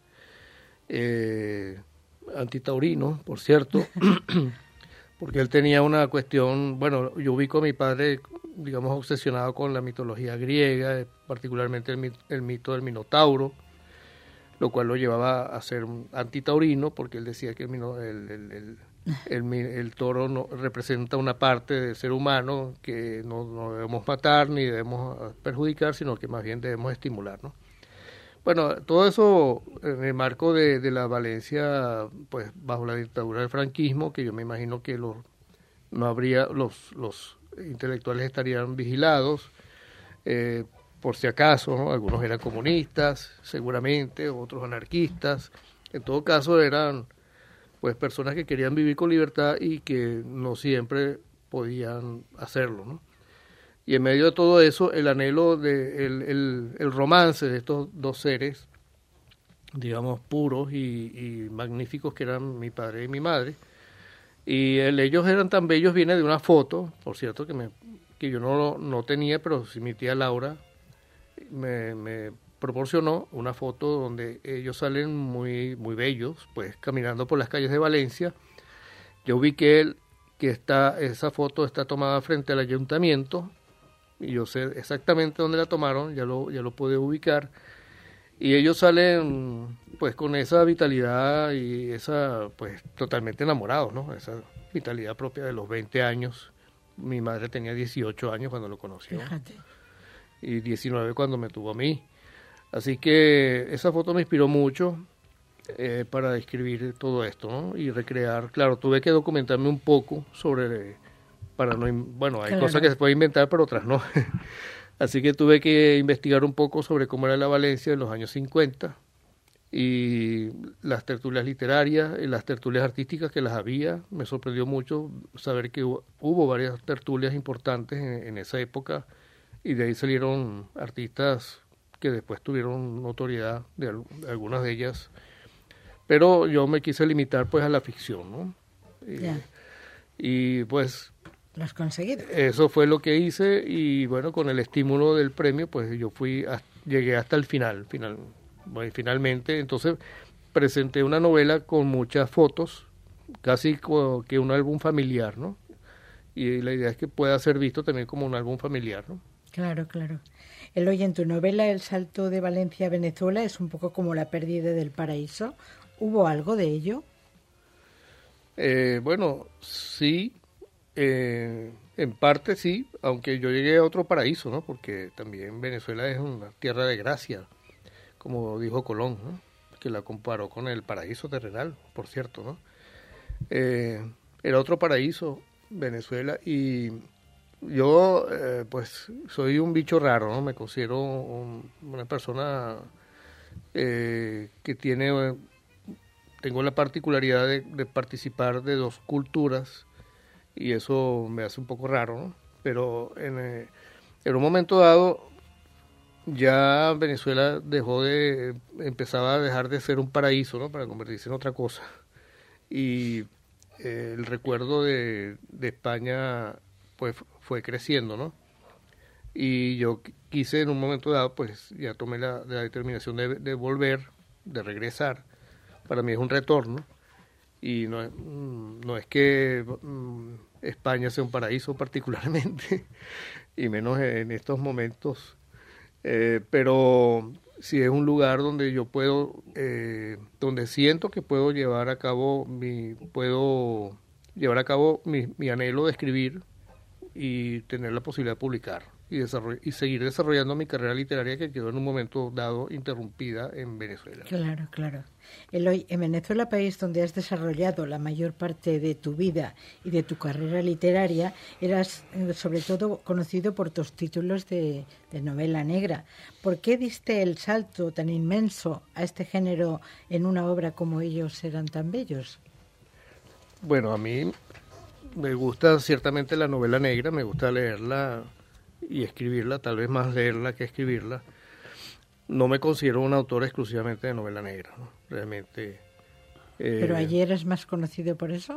eh, antitaurino, por cierto, porque él tenía una cuestión, bueno, yo ubico a mi padre, digamos, obsesionado con la mitología griega, particularmente el, el mito del Minotauro, lo cual lo llevaba a ser antitaurino, porque él decía que el, el, el, el, el, el toro no, representa una parte del ser humano que no, no debemos matar ni debemos perjudicar, sino que más bien debemos estimular, ¿no? Bueno, todo eso en el marco de, de la Valencia, pues bajo la dictadura del franquismo, que yo me imagino que los, no habría, los, los intelectuales estarían vigilados, eh, por si acaso, ¿no? Algunos eran comunistas, seguramente, otros anarquistas. En todo caso eran pues personas que querían vivir con libertad y que no siempre podían hacerlo, ¿no? Y en medio de todo eso, el anhelo, de el, el, el romance de estos dos seres, digamos, puros y, y magníficos, que eran mi padre y mi madre. Y el, ellos eran tan bellos, viene de una foto, por cierto, que, me, que yo no, no tenía, pero sí mi tía Laura me, me proporcionó una foto donde ellos salen muy, muy bellos, pues caminando por las calles de Valencia. Yo vi que, él, que está, esa foto está tomada frente al ayuntamiento, y yo sé exactamente dónde la tomaron, ya lo, ya lo pude ubicar, y ellos salen pues con esa vitalidad y esa, pues totalmente enamorados, ¿no? Esa vitalidad propia de los veinte años. Mi madre tenía dieciocho años cuando lo conoció. Fíjate. Y diecinueve cuando me tuvo a mí. Así que esa foto me inspiró mucho eh, para describir todo esto, ¿no? Y recrear, claro, tuve que documentarme un poco sobre... para no, bueno, hay claro. cosas que se pueden inventar, pero otras no. Así que tuve que investigar un poco sobre cómo era la Valencia en los años cincuenta y las tertulias literarias y las tertulias artísticas que las había. Me sorprendió mucho saber que hubo, hubo varias tertulias importantes en, en esa época, y de ahí salieron artistas que después tuvieron notoriedad, de, de algunas de ellas, pero yo me quise limitar pues a la ficción, ¿no? Y, yeah. Y pues lo has conseguido. Eso fue lo que hice y bueno, con el estímulo del premio, pues yo fui, a, llegué hasta el final, final, bueno, finalmente, entonces presenté una novela con muchas fotos, casi como que un álbum familiar, ¿no? Y la idea es que pueda ser visto también como un álbum familiar, ¿no? Claro, claro. Eloy, en tu novela El salto de Valencia a Venezuela es un poco como la pérdida del paraíso. ¿Hubo algo de ello? Eh, bueno, sí. Eh, en parte sí, aunque yo llegué a otro paraíso, ¿no? Porque también Venezuela es una tierra de gracia, como dijo Colón, ¿no? Que la comparó con el paraíso terrenal, por cierto, ¿no? Eh, era otro paraíso, Venezuela, y yo, eh, pues, soy un bicho raro, ¿no? Me considero un, una persona eh, que tiene, eh, tengo la particularidad de, de participar de dos culturas, y eso me hace un poco raro, ¿no? Pero en, eh, en un momento dado ya Venezuela dejó de, empezaba a dejar de ser un paraíso, ¿no? Para convertirse en otra cosa. Y eh, el recuerdo de, de España pues fue creciendo, ¿no? Y yo quise en un momento dado, pues ya tomé la, la determinación de, de volver, de regresar. Para mí es un retorno. Y no, no es que mm, España sea un paraíso particularmente, y menos en estos momentos, eh, pero sí es un lugar donde yo puedo, eh, donde siento que puedo llevar a cabo mi, puedo llevar a cabo mi, mi anhelo de escribir y tener la posibilidad de publicar y, desarroll- y seguir desarrollando mi carrera literaria que quedó en un momento dado interrumpida en Venezuela. Claro, claro. Eloy, en Venezuela, país donde has desarrollado la mayor parte de tu vida y de tu carrera literaria, eras eh, sobre todo conocido por tus títulos de, de novela negra. ¿Por qué diste el salto tan inmenso a este género en una obra como Ellos eran tan bellos? Bueno, a mí me gusta ciertamente la novela negra, me gusta leerla y escribirla, tal vez más leerla que escribirla. No me considero un autor exclusivamente de novela negra, ¿no? Realmente. Eh, ¿Pero allí eres más conocido por eso?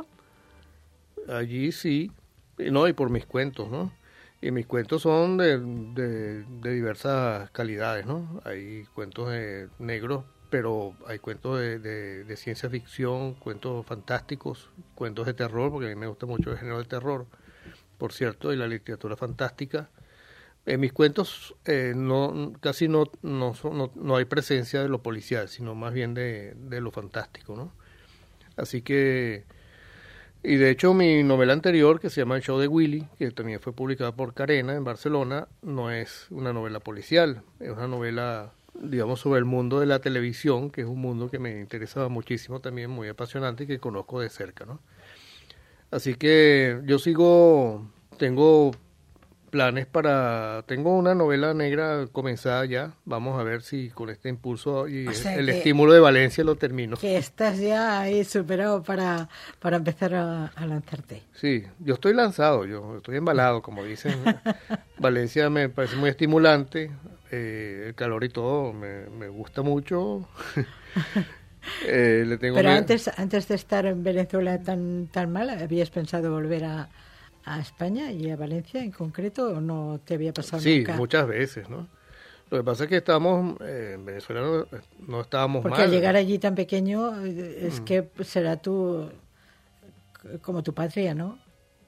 Allí sí, y no, y por mis cuentos, ¿no? Y mis cuentos son de, de, de diversas calidades, ¿no? Hay cuentos de negros, pero hay cuentos de, de, de ciencia ficción, cuentos fantásticos, cuentos de terror, porque a mí me gusta mucho el género de terror, por cierto, y la literatura fantástica. En mis cuentos eh, no casi no no, no no hay presencia de lo policial, sino más bien de, de lo fantástico, ¿no? Así que, y de hecho mi novela anterior, que se llama El show de Willy, que también fue publicada por Carena en Barcelona, no es una novela policial, es una novela, digamos, sobre el mundo de la televisión, que es un mundo que me interesaba muchísimo también, muy apasionante y que conozco de cerca, ¿no? Así que yo sigo, tengo planes para, tengo una novela negra comenzada ya, vamos a ver si con este impulso y O sea el que- estímulo de Valencia lo termino. Que estás ya ahí superado para, para empezar a, a lanzarte. Sí, yo estoy lanzado, yo estoy embalado, como dicen. Valencia me parece muy estimulante, eh, el calor y todo me, me gusta mucho. eh, le tengo Pero miedo. antes, antes de estar en Venezuela tan, tan mal, ¿habías pensado volver a, a España y a Valencia en concreto o no te había pasado Sí, nunca? muchas veces, ¿no? Lo que pasa es que estamos, eh, en Venezuela no, no estábamos Porque mal. al llegar allí tan pequeño eh, es Mm. que será tu, como tu patria, ¿no?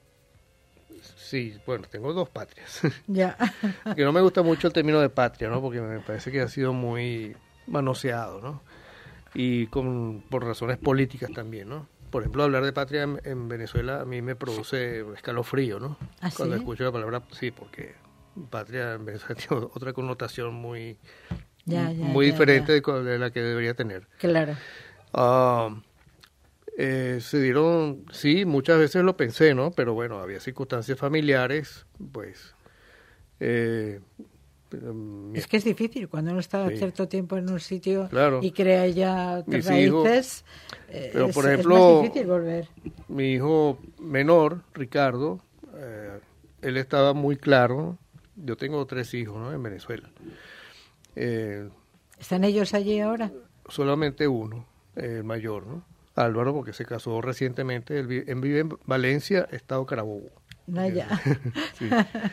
Sí, bueno, tengo dos patrias. Ya. Que no me gusta mucho el término de patria, ¿no? Porque me parece que ha sido muy manoseado, ¿no? Y con, por razones políticas también, ¿no? Por ejemplo, hablar de patria en, en Venezuela a mí me produce escalofrío, ¿no? ¿Ah, Cuando sí? escucho la palabra, sí, porque patria en Venezuela tiene otra connotación muy, Ya, ya, muy ya, diferente ya. de co- de la que debería tener. Claro. Ah, eh, se dieron, sí, muchas veces lo pensé, ¿no? Pero bueno, había circunstancias familiares, pues... Eh, mi- Es que es difícil cuando uno está Sí. cierto tiempo en un sitio Claro. y crea ya Mis raíces, eh, Pero, es, por es ejemplo, más difícil volver. mi hijo menor, Ricardo, eh, él estaba muy claro. Yo tengo tres hijos, ¿no? En Venezuela. Eh, ¿Están ellos allí ahora? solamente uno, el mayor, ¿no? Álvaro, porque se casó recientemente. Él vive, él vive en Valencia, Estado Carabobo. Vaya. Sí.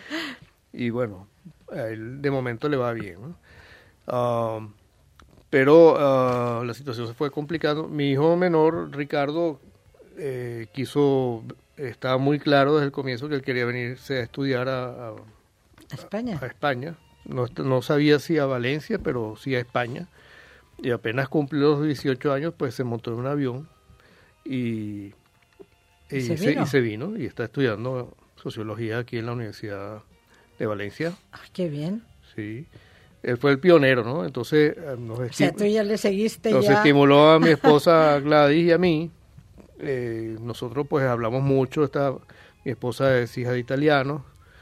Y bueno, a él de momento le va bien, ¿no? Uh, pero uh, la situación se fue complicando. Mi hijo menor, Ricardo, eh, quiso, estaba muy claro desde el comienzo que él quería venirse a estudiar a, a, ¿A España? A, a España. No, no sabía si a Valencia, pero sí a España. Y apenas cumplió los dieciocho años, pues se montó en un avión y, y, ¿Se se, vino? y se vino y está estudiando sociología aquí en la Universidad de Valencia. Ah, qué bien. Sí. Él fue el pionero, ¿no? Entonces nos, O sea, tú ya le seguiste nos ya... estimuló a mi esposa Gladys y a mí. Eh, nosotros pues hablamos mucho. Esta, mi esposa es hija de italianos.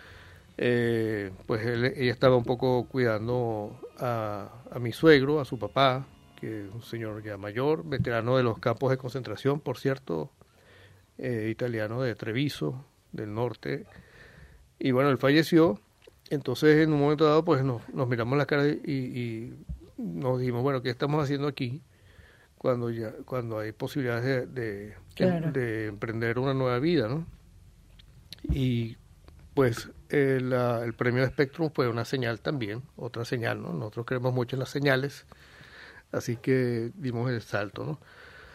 Eh, pues él, ella estaba un poco cuidando a, a mi suegro, a su papá, que es un señor ya mayor, veterano de los campos de concentración, por cierto, eh, italiano de Treviso, del norte. Y bueno, él falleció. Entonces en un momento dado pues nos, nos miramos la cara y, y nos dijimos, bueno, ¿qué estamos haciendo aquí? Cuando ya cuando hay posibilidades de, de, Claro. de emprender una nueva vida, ¿no? Y pues eh, la, el premio de Spectrum fue una señal también, otra señal, ¿no? Nosotros creemos mucho en las señales, así que dimos el salto, ¿no?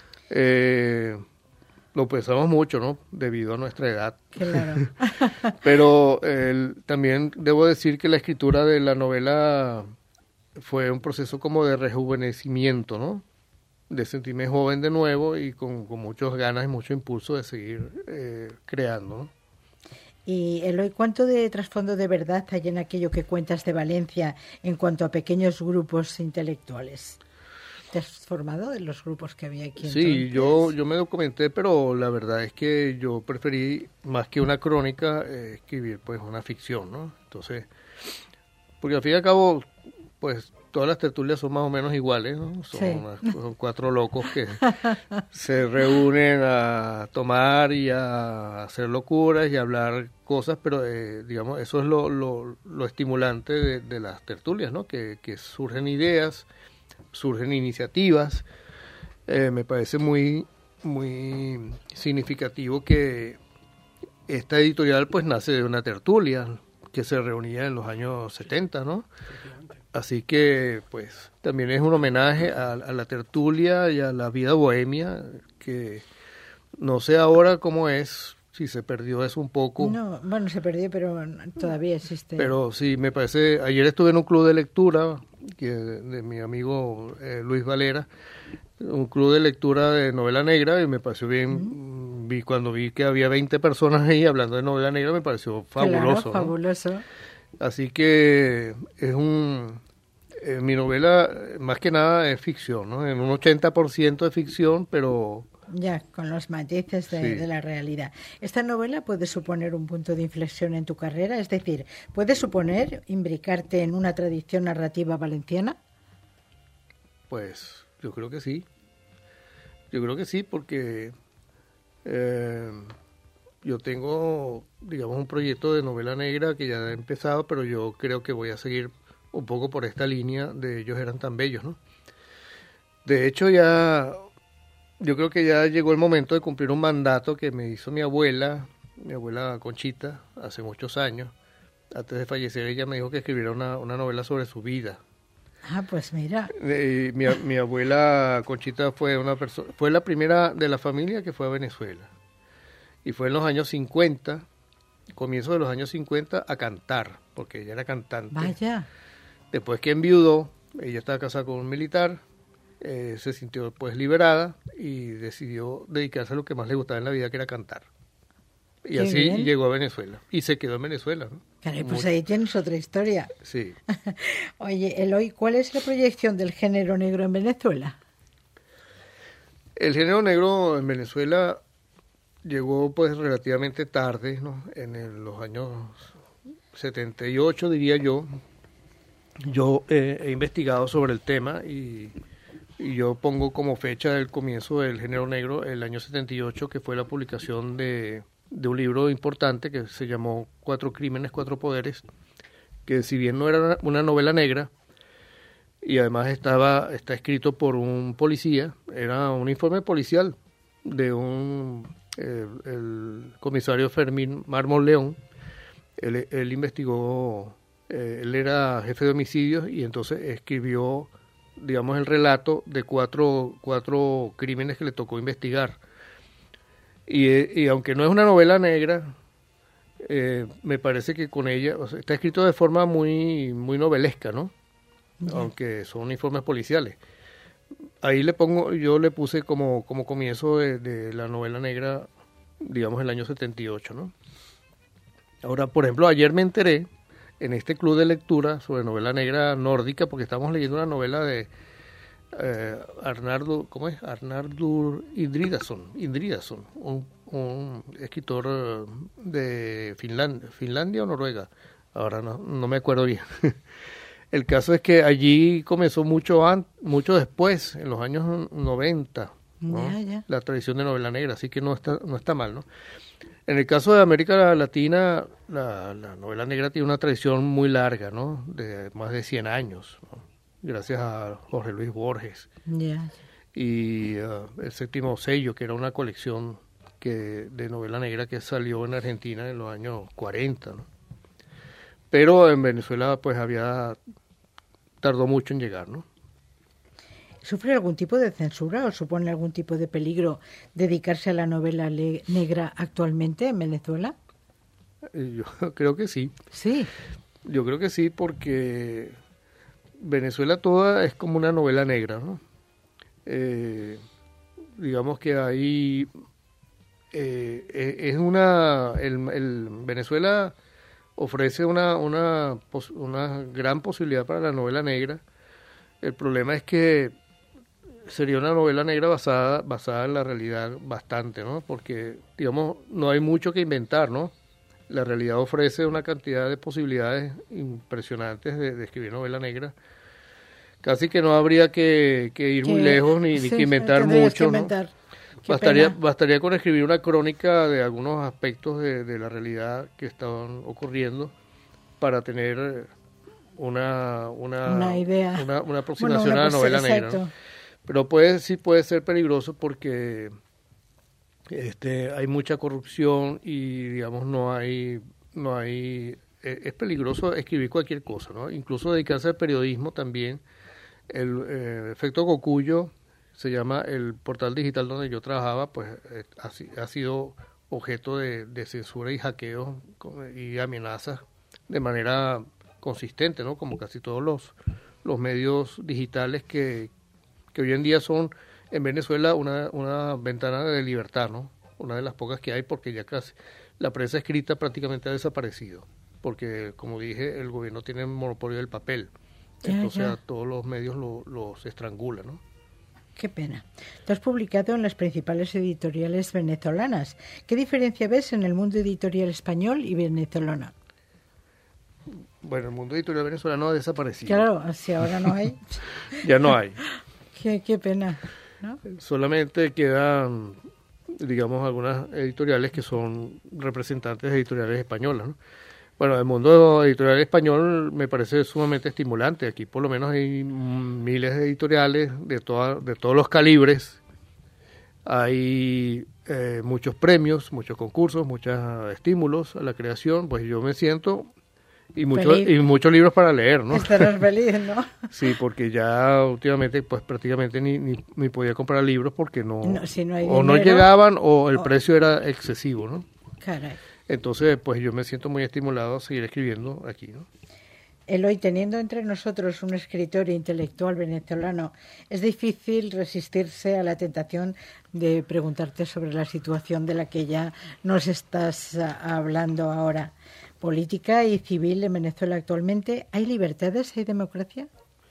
Eh, lo pensamos mucho, ¿no? Debido a nuestra edad. Claro. Pero eh, también debo decir que la escritura de la novela fue un proceso como de rejuvenecimiento, ¿no? De sentirme joven de nuevo y con, con muchas ganas y mucho impulso de seguir eh, creando, ¿no? Y Eloy, ¿cuánto de trasfondo de verdad hay en aquello que cuentas de Valencia en cuanto a pequeños grupos intelectuales? ¿Te has formado en los grupos que había aquí? Sí, entonces? yo, yo me documenté, pero la verdad es que yo preferí, más que una crónica, eh, escribir pues una ficción, ¿no? Entonces, porque al fin y al cabo, pues todas las tertulias son más o menos iguales, ¿no? Son, Sí. unas- son cuatro locos que se reúnen a tomar y a hacer locuras y a hablar cosas, pero eh, digamos, eso es lo, lo, lo estimulante de, de las tertulias, ¿no? Que, que surgen ideas, surgen iniciativas. Eh, me parece muy, muy significativo que esta editorial pues nace de una tertulia que se reunía en los años setenta, ¿no? Así que pues también es un homenaje a, a la tertulia y a la vida bohemia, que no sé ahora cómo es, si se perdió eso un poco. No, bueno, se perdió, pero todavía existe. Pero sí, me parece, ayer estuve en un club de lectura que de mi amigo eh, Luis Valera, un club de lectura de novela negra, y me pareció bien, Uh-huh. vi cuando vi que había veinte personas ahí hablando de novela negra, me pareció fabuloso. Claro, ¿no? fabuloso. Así que es un... eh, mi novela, eh, más que nada, es ficción, ¿no? En un ochenta por ciento de ficción, pero... Ya, con los matices de, Sí. de la realidad. ¿Esta novela puede suponer un punto de inflexión en tu carrera? Es decir, ¿puede suponer imbricarte en una tradición narrativa valenciana? Pues yo creo que sí. Yo creo que sí, porque eh, yo tengo, digamos, un proyecto de novela negra que ya ha empezado, pero yo creo que voy a seguir un poco por esta línea de Ellos eran tan bellos, ¿no? De hecho, ya, yo creo que ya llegó el momento de cumplir un mandato que me hizo mi abuela, mi abuela Conchita, hace muchos años. Antes de fallecer, ella me dijo que escribiera una, una novela sobre su vida. Ah, pues mira. Eh, mi, mi abuela Conchita fue una persona, fue la primera de la familia que fue a Venezuela. Y fue en los años cincuenta, comienzo de los años cincuenta, a cantar, porque ella era cantante. Vaya. Después que enviudó, ella estaba casada con un militar, eh, se sintió pues liberada y decidió dedicarse a lo que más le gustaba en la vida, que era cantar. Y Qué así bien. llegó a Venezuela. Y se quedó en Venezuela, ¿no? Caray, pues Muy- ahí tienes otra historia. Sí. Oye, Eloy, ¿cuál es la proyección del género negro en Venezuela? El género negro en Venezuela llegó pues relativamente tarde, ¿no? En el- los años setenta y ocho, diría yo. Yo eh, he investigado sobre el tema y, y yo pongo como fecha el comienzo del género negro el año setenta y ocho, que fue la publicación de, de un libro importante que se llamó Cuatro Crímenes, Cuatro Poderes, que si bien no era una- una novela negra, y además estaba está escrito por un policía, era un informe policial de un eh, el comisario Fermín Mármol León. Él, él investigó, eh, él era jefe de homicidios y entonces escribió, digamos, el relato de cuatro, cuatro crímenes que le tocó investigar. Y, y aunque no es una novela negra, eh, me parece que con ella, o sea, está escrito de forma muy, muy novelesca, ¿no? Yeah. Aunque son informes policiales. Ahí le pongo, yo le puse como, como comienzo de, de la novela negra, digamos, el año setenta y ocho, ¿no? Ahora, por ejemplo, ayer me enteré en este club de lectura sobre novela negra nórdica, porque estamos leyendo una novela de eh, Arnardur, ¿cómo es? Arnardur Indridason, Indridason, un, un escritor de Finlandia, Finlandia o Noruega, ahora no, no me acuerdo bien. El caso es que allí comenzó mucho an, mucho después, en los años noventa, ¿no? Yeah, yeah. La tradición de novela negra, así que no está, no está mal, ¿no? En el caso de América Latina, la, la novela negra tiene una tradición muy larga, ¿no? De más de cien años, ¿no? Gracias a Jorge Luis Borges. Yeah. Y uh, el Séptimo Sello, que era una colección que, de novela negra que salió en Argentina en los años cuarenta, ¿no? Pero en Venezuela, pues, había tardó mucho en llegar, ¿no? ¿Sufre algún tipo de censura o supone algún tipo de peligro dedicarse a la novela le- negra actualmente en Venezuela? Yo creo que sí. Sí. Yo creo que sí, porque Venezuela toda es como una novela negra, ¿no? Eh, digamos que ahí eh, es una... El, el Venezuela ofrece una, una, una gran posibilidad para la novela negra. El problema es que sería una novela negra basada basada en la realidad bastante, ¿no? Porque, digamos, no hay mucho que inventar, ¿no? La realidad ofrece una cantidad de posibilidades impresionantes de, de escribir novela negra. Casi que no habría que, que ir que, muy lejos ni, sí, ni que inventar mucho, que inventar. ¿No? Bastaría, bastaría con escribir una crónica de algunos aspectos de, de la realidad que estaban ocurriendo para tener una una, una idea, una, una aproximación bueno, una a la novela cosa, negra, ¿no? Pero puede sí puede ser peligroso porque este hay mucha corrupción y digamos no hay no hay es, es peligroso escribir cualquier cosa, ¿no? Incluso dedicarse al periodismo también. El eh, efecto Cocuyo se llama el portal digital donde yo trabajaba, pues eh, ha, ha sido objeto de, de censura y hackeos y amenazas de manera consistente, ¿no? Como casi todos los, los medios digitales que, que hoy en día son en Venezuela una, una ventana de libertad, ¿no? Una de las pocas que hay, porque ya casi la prensa escrita prácticamente ha desaparecido, porque como dije, el gobierno tiene el monopolio del papel, ya, entonces ya. A todos los medios lo, los estrangula, ¿no? Qué pena. Tú has publicado en las principales editoriales venezolanas. ¿Qué diferencia ves en el mundo editorial español y venezolano? Bueno, el mundo editorial venezolano ha desaparecido. Claro, si ahora no hay. Ya no hay. Qué, qué pena, ¿no? Solamente quedan, digamos, algunas editoriales que son representantes de editoriales españolas, ¿no? Bueno, el mundo editorial español me parece sumamente estimulante. Aquí por lo menos hay miles de editoriales de, toda, de todos los calibres. Hay eh, muchos premios, muchos concursos, muchos estímulos a la creación. Pues yo me siento... Y, mucho, y muchos libros para leer, ¿no? Estarás feliz, ¿no? Sí, porque ya últimamente pues prácticamente ni, ni, ni podía comprar libros porque no... no, si no hay o dinero, no llegaban o el o... precio era excesivo, ¿no? Caray. Entonces, pues yo me siento muy estimulado a seguir escribiendo aquí, ¿no? Eloy, teniendo entre nosotros un escritor intelectual venezolano, ¿es difícil resistirse a la tentación de preguntarte sobre la situación de la que ya nos estás hablando ahora? Política y civil en Venezuela actualmente, ¿hay libertades, hay democracia?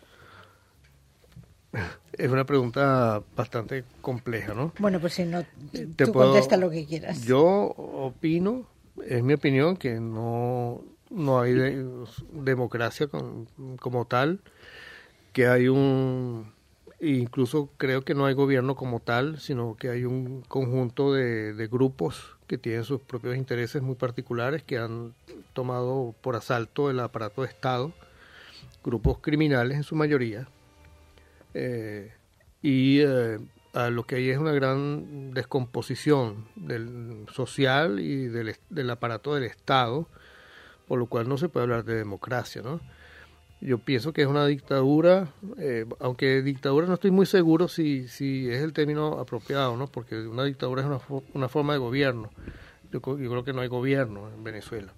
Es una pregunta bastante compleja, ¿no? Bueno, pues si no, Te tú puedo, contesta lo que quieras. Yo opino, es mi opinión, que no, no hay de, democracia con, como tal, que hay un... Incluso creo que no hay gobierno como tal, sino que hay un conjunto de, de grupos que tienen sus propios intereses muy particulares, que han tomado por asalto el aparato de Estado, grupos criminales en su mayoría, eh, y eh, a lo que hay es una gran descomposición del social y del, del aparato del Estado, por lo cual no se puede hablar de democracia, ¿no? Yo pienso que es una dictadura, eh, aunque dictadura no estoy muy seguro si, si es el término apropiado, ¿no? Porque una dictadura es una, una forma de gobierno. Yo, yo creo que no hay gobierno en Venezuela.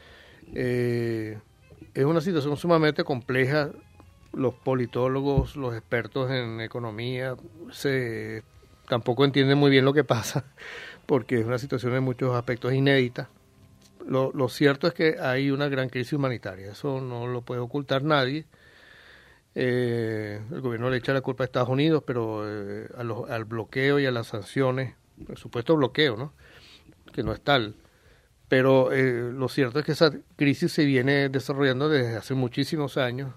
Eh, es una situación sumamente compleja. Los politólogos, los expertos en economía, se, tampoco entienden muy bien lo que pasa, porque es una situación en muchos aspectos inédita. Lo, lo cierto es que hay una gran crisis humanitaria, eso no lo puede ocultar nadie. Eh, el gobierno le echa la culpa a Estados Unidos, pero eh, a los, al bloqueo y a las sanciones, el supuesto bloqueo, ¿no? Que no es tal. Pero eh, lo cierto es que esa crisis se viene desarrollando desde hace muchísimos años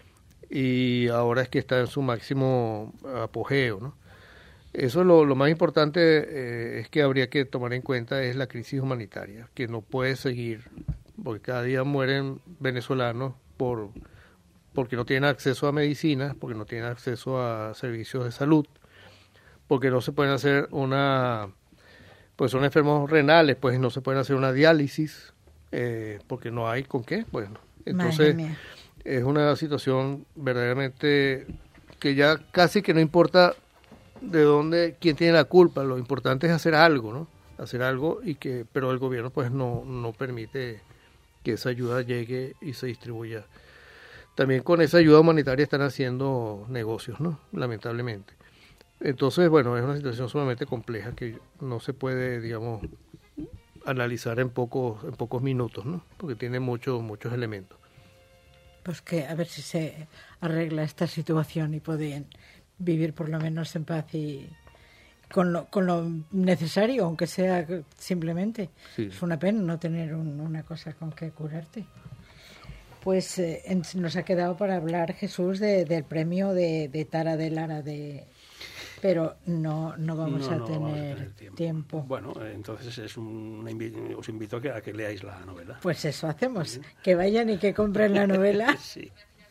y ahora es que está en su máximo apogeo, ¿no? Eso es lo, lo más importante, eh, es que habría que tomar en cuenta es la crisis humanitaria, que no puede seguir, porque cada día mueren venezolanos por porque no tienen acceso a medicinas, porque no tienen acceso a servicios de salud, porque no se pueden hacer una, pues son enfermos renales, pues no se pueden hacer una diálisis, eh, porque no hay con qué, bueno, entonces es una situación verdaderamente que ya casi que no importa de dónde, quién tiene la culpa, lo importante es hacer algo, ¿no? Hacer algo y que, pero el gobierno pues no, no permite que esa ayuda llegue y se distribuya. También con esa ayuda humanitaria están haciendo negocios, ¿no? Lamentablemente. Entonces, bueno, es una situación sumamente compleja que no se puede, digamos, analizar en pocos, en pocos minutos, ¿no? Porque tiene muchos, muchos elementos. Pues que a ver si se arregla esta situación y pueden vivir por lo menos en paz y con lo, con lo necesario, aunque sea simplemente. Sí. Es una pena no tener un, una cosa con que curarte. Pues eh, en, nos ha quedado para hablar, Jesús, de, del premio de, de Tara de Lara, de, pero no, no, vamos, no, a no tener vamos a tener tiempo. tiempo. Bueno, entonces es una invi- os invito a que, a que leáis la novela. Pues eso hacemos, ¿sí? Que vayan y que compren la novela. Sí.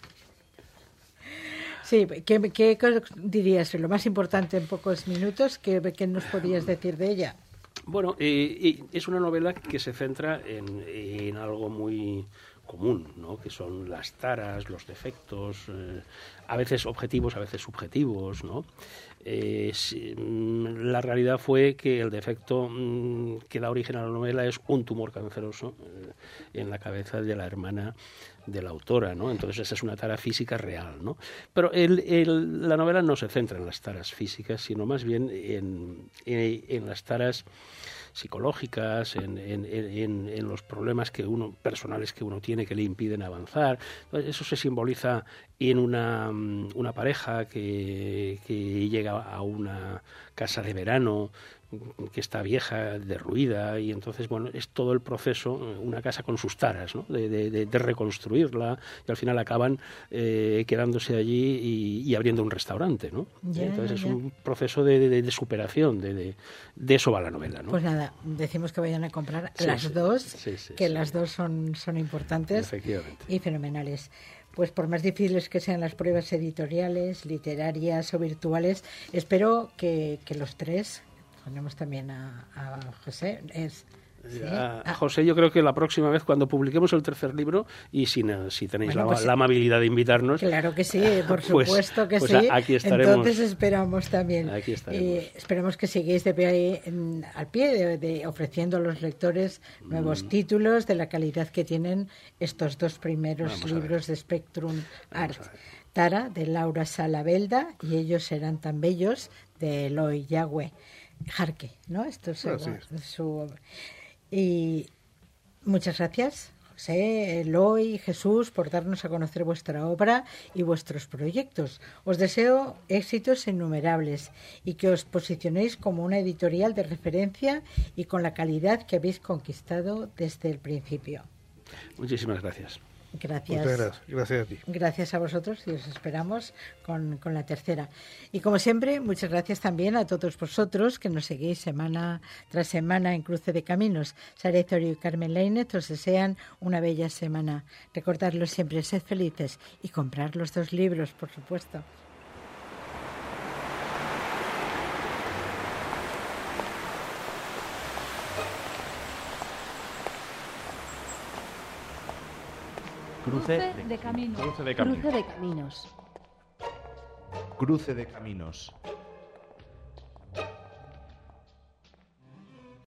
Sí, ¿qué, qué dirías? Lo más importante en pocos minutos, ¿qué, qué nos podrías decir de ella? Bueno, eh, es una novela que se centra en, en algo muy común, ¿no? Que son las taras, los defectos, eh, a veces objetivos, a veces subjetivos, ¿no? Eh, si, la realidad fue que el defecto mmm, que da origen a la novela es un tumor canceroso eh, en la cabeza de la hermana de la autora, ¿no? Entonces esa es una tara física real, ¿no? Pero el, el, la novela no se centra en las taras físicas, sino más bien en, en, en las taras psicológicas, en, en, en, en los problemas que uno personales que uno tiene que le impiden avanzar. Entonces, eso se simboliza en una, una pareja que, que llega a una casa de verano que está vieja, derruida, y entonces, bueno, es todo el proceso, una casa con sus taras, ¿no? de, de, de reconstruirla, y al final acaban eh, quedándose allí y, y abriendo un restaurante, ¿no? Yeah, entonces yeah. es un proceso de, de, de superación, de, de, de eso va la novela, ¿no? Pues nada, decimos que vayan a comprar sí, las sí, dos, sí, sí, que sí. las dos son, son importantes y fenomenales. Pues por más difíciles que sean las pruebas editoriales, literarias o virtuales, espero que, que los tres... Ponemos también a, a José. Es, ¿sí? A José, yo creo que la próxima vez, cuando publiquemos el tercer libro, y si, si tenéis bueno, la, pues, la amabilidad de invitarnos... Claro que sí, por supuesto que pues, sí. Pues aquí estaremos. Entonces esperamos también. Aquí estaremos. Eh, esperemos que sigáis de pie, en, al pie, de, de, ofreciendo a los lectores nuevos mm. títulos de la calidad que tienen estos dos primeros Vamos libros de Spectrum Art. Tara, de Laura Salabelda, y Ellos serán tan bellos, de Eloy Yagüe. Jarque, ¿no? Esto es, Así su, su... Y muchas gracias, José, Eloy, Jesús, por darnos a conocer vuestra obra y vuestros proyectos. Os deseo éxitos innumerables y que os posicionéis como una editorial de referencia y con la calidad que habéis conquistado desde el principio. Muchísimas gracias. Gracias. Muchas gracias. Gracias a ti. Gracias a vosotros y os esperamos con, con la tercera. Y como siempre, muchas gracias también a todos vosotros que nos seguís semana tras semana en Cruce de Caminos. Sara Zorio y Carmen Lainez os desean una bella semana. Recordadlo siempre, sed felices y comprar los dos libros, por supuesto. Cruce de caminos. Cruce de caminos. Cruce de caminos. Cruce de caminos.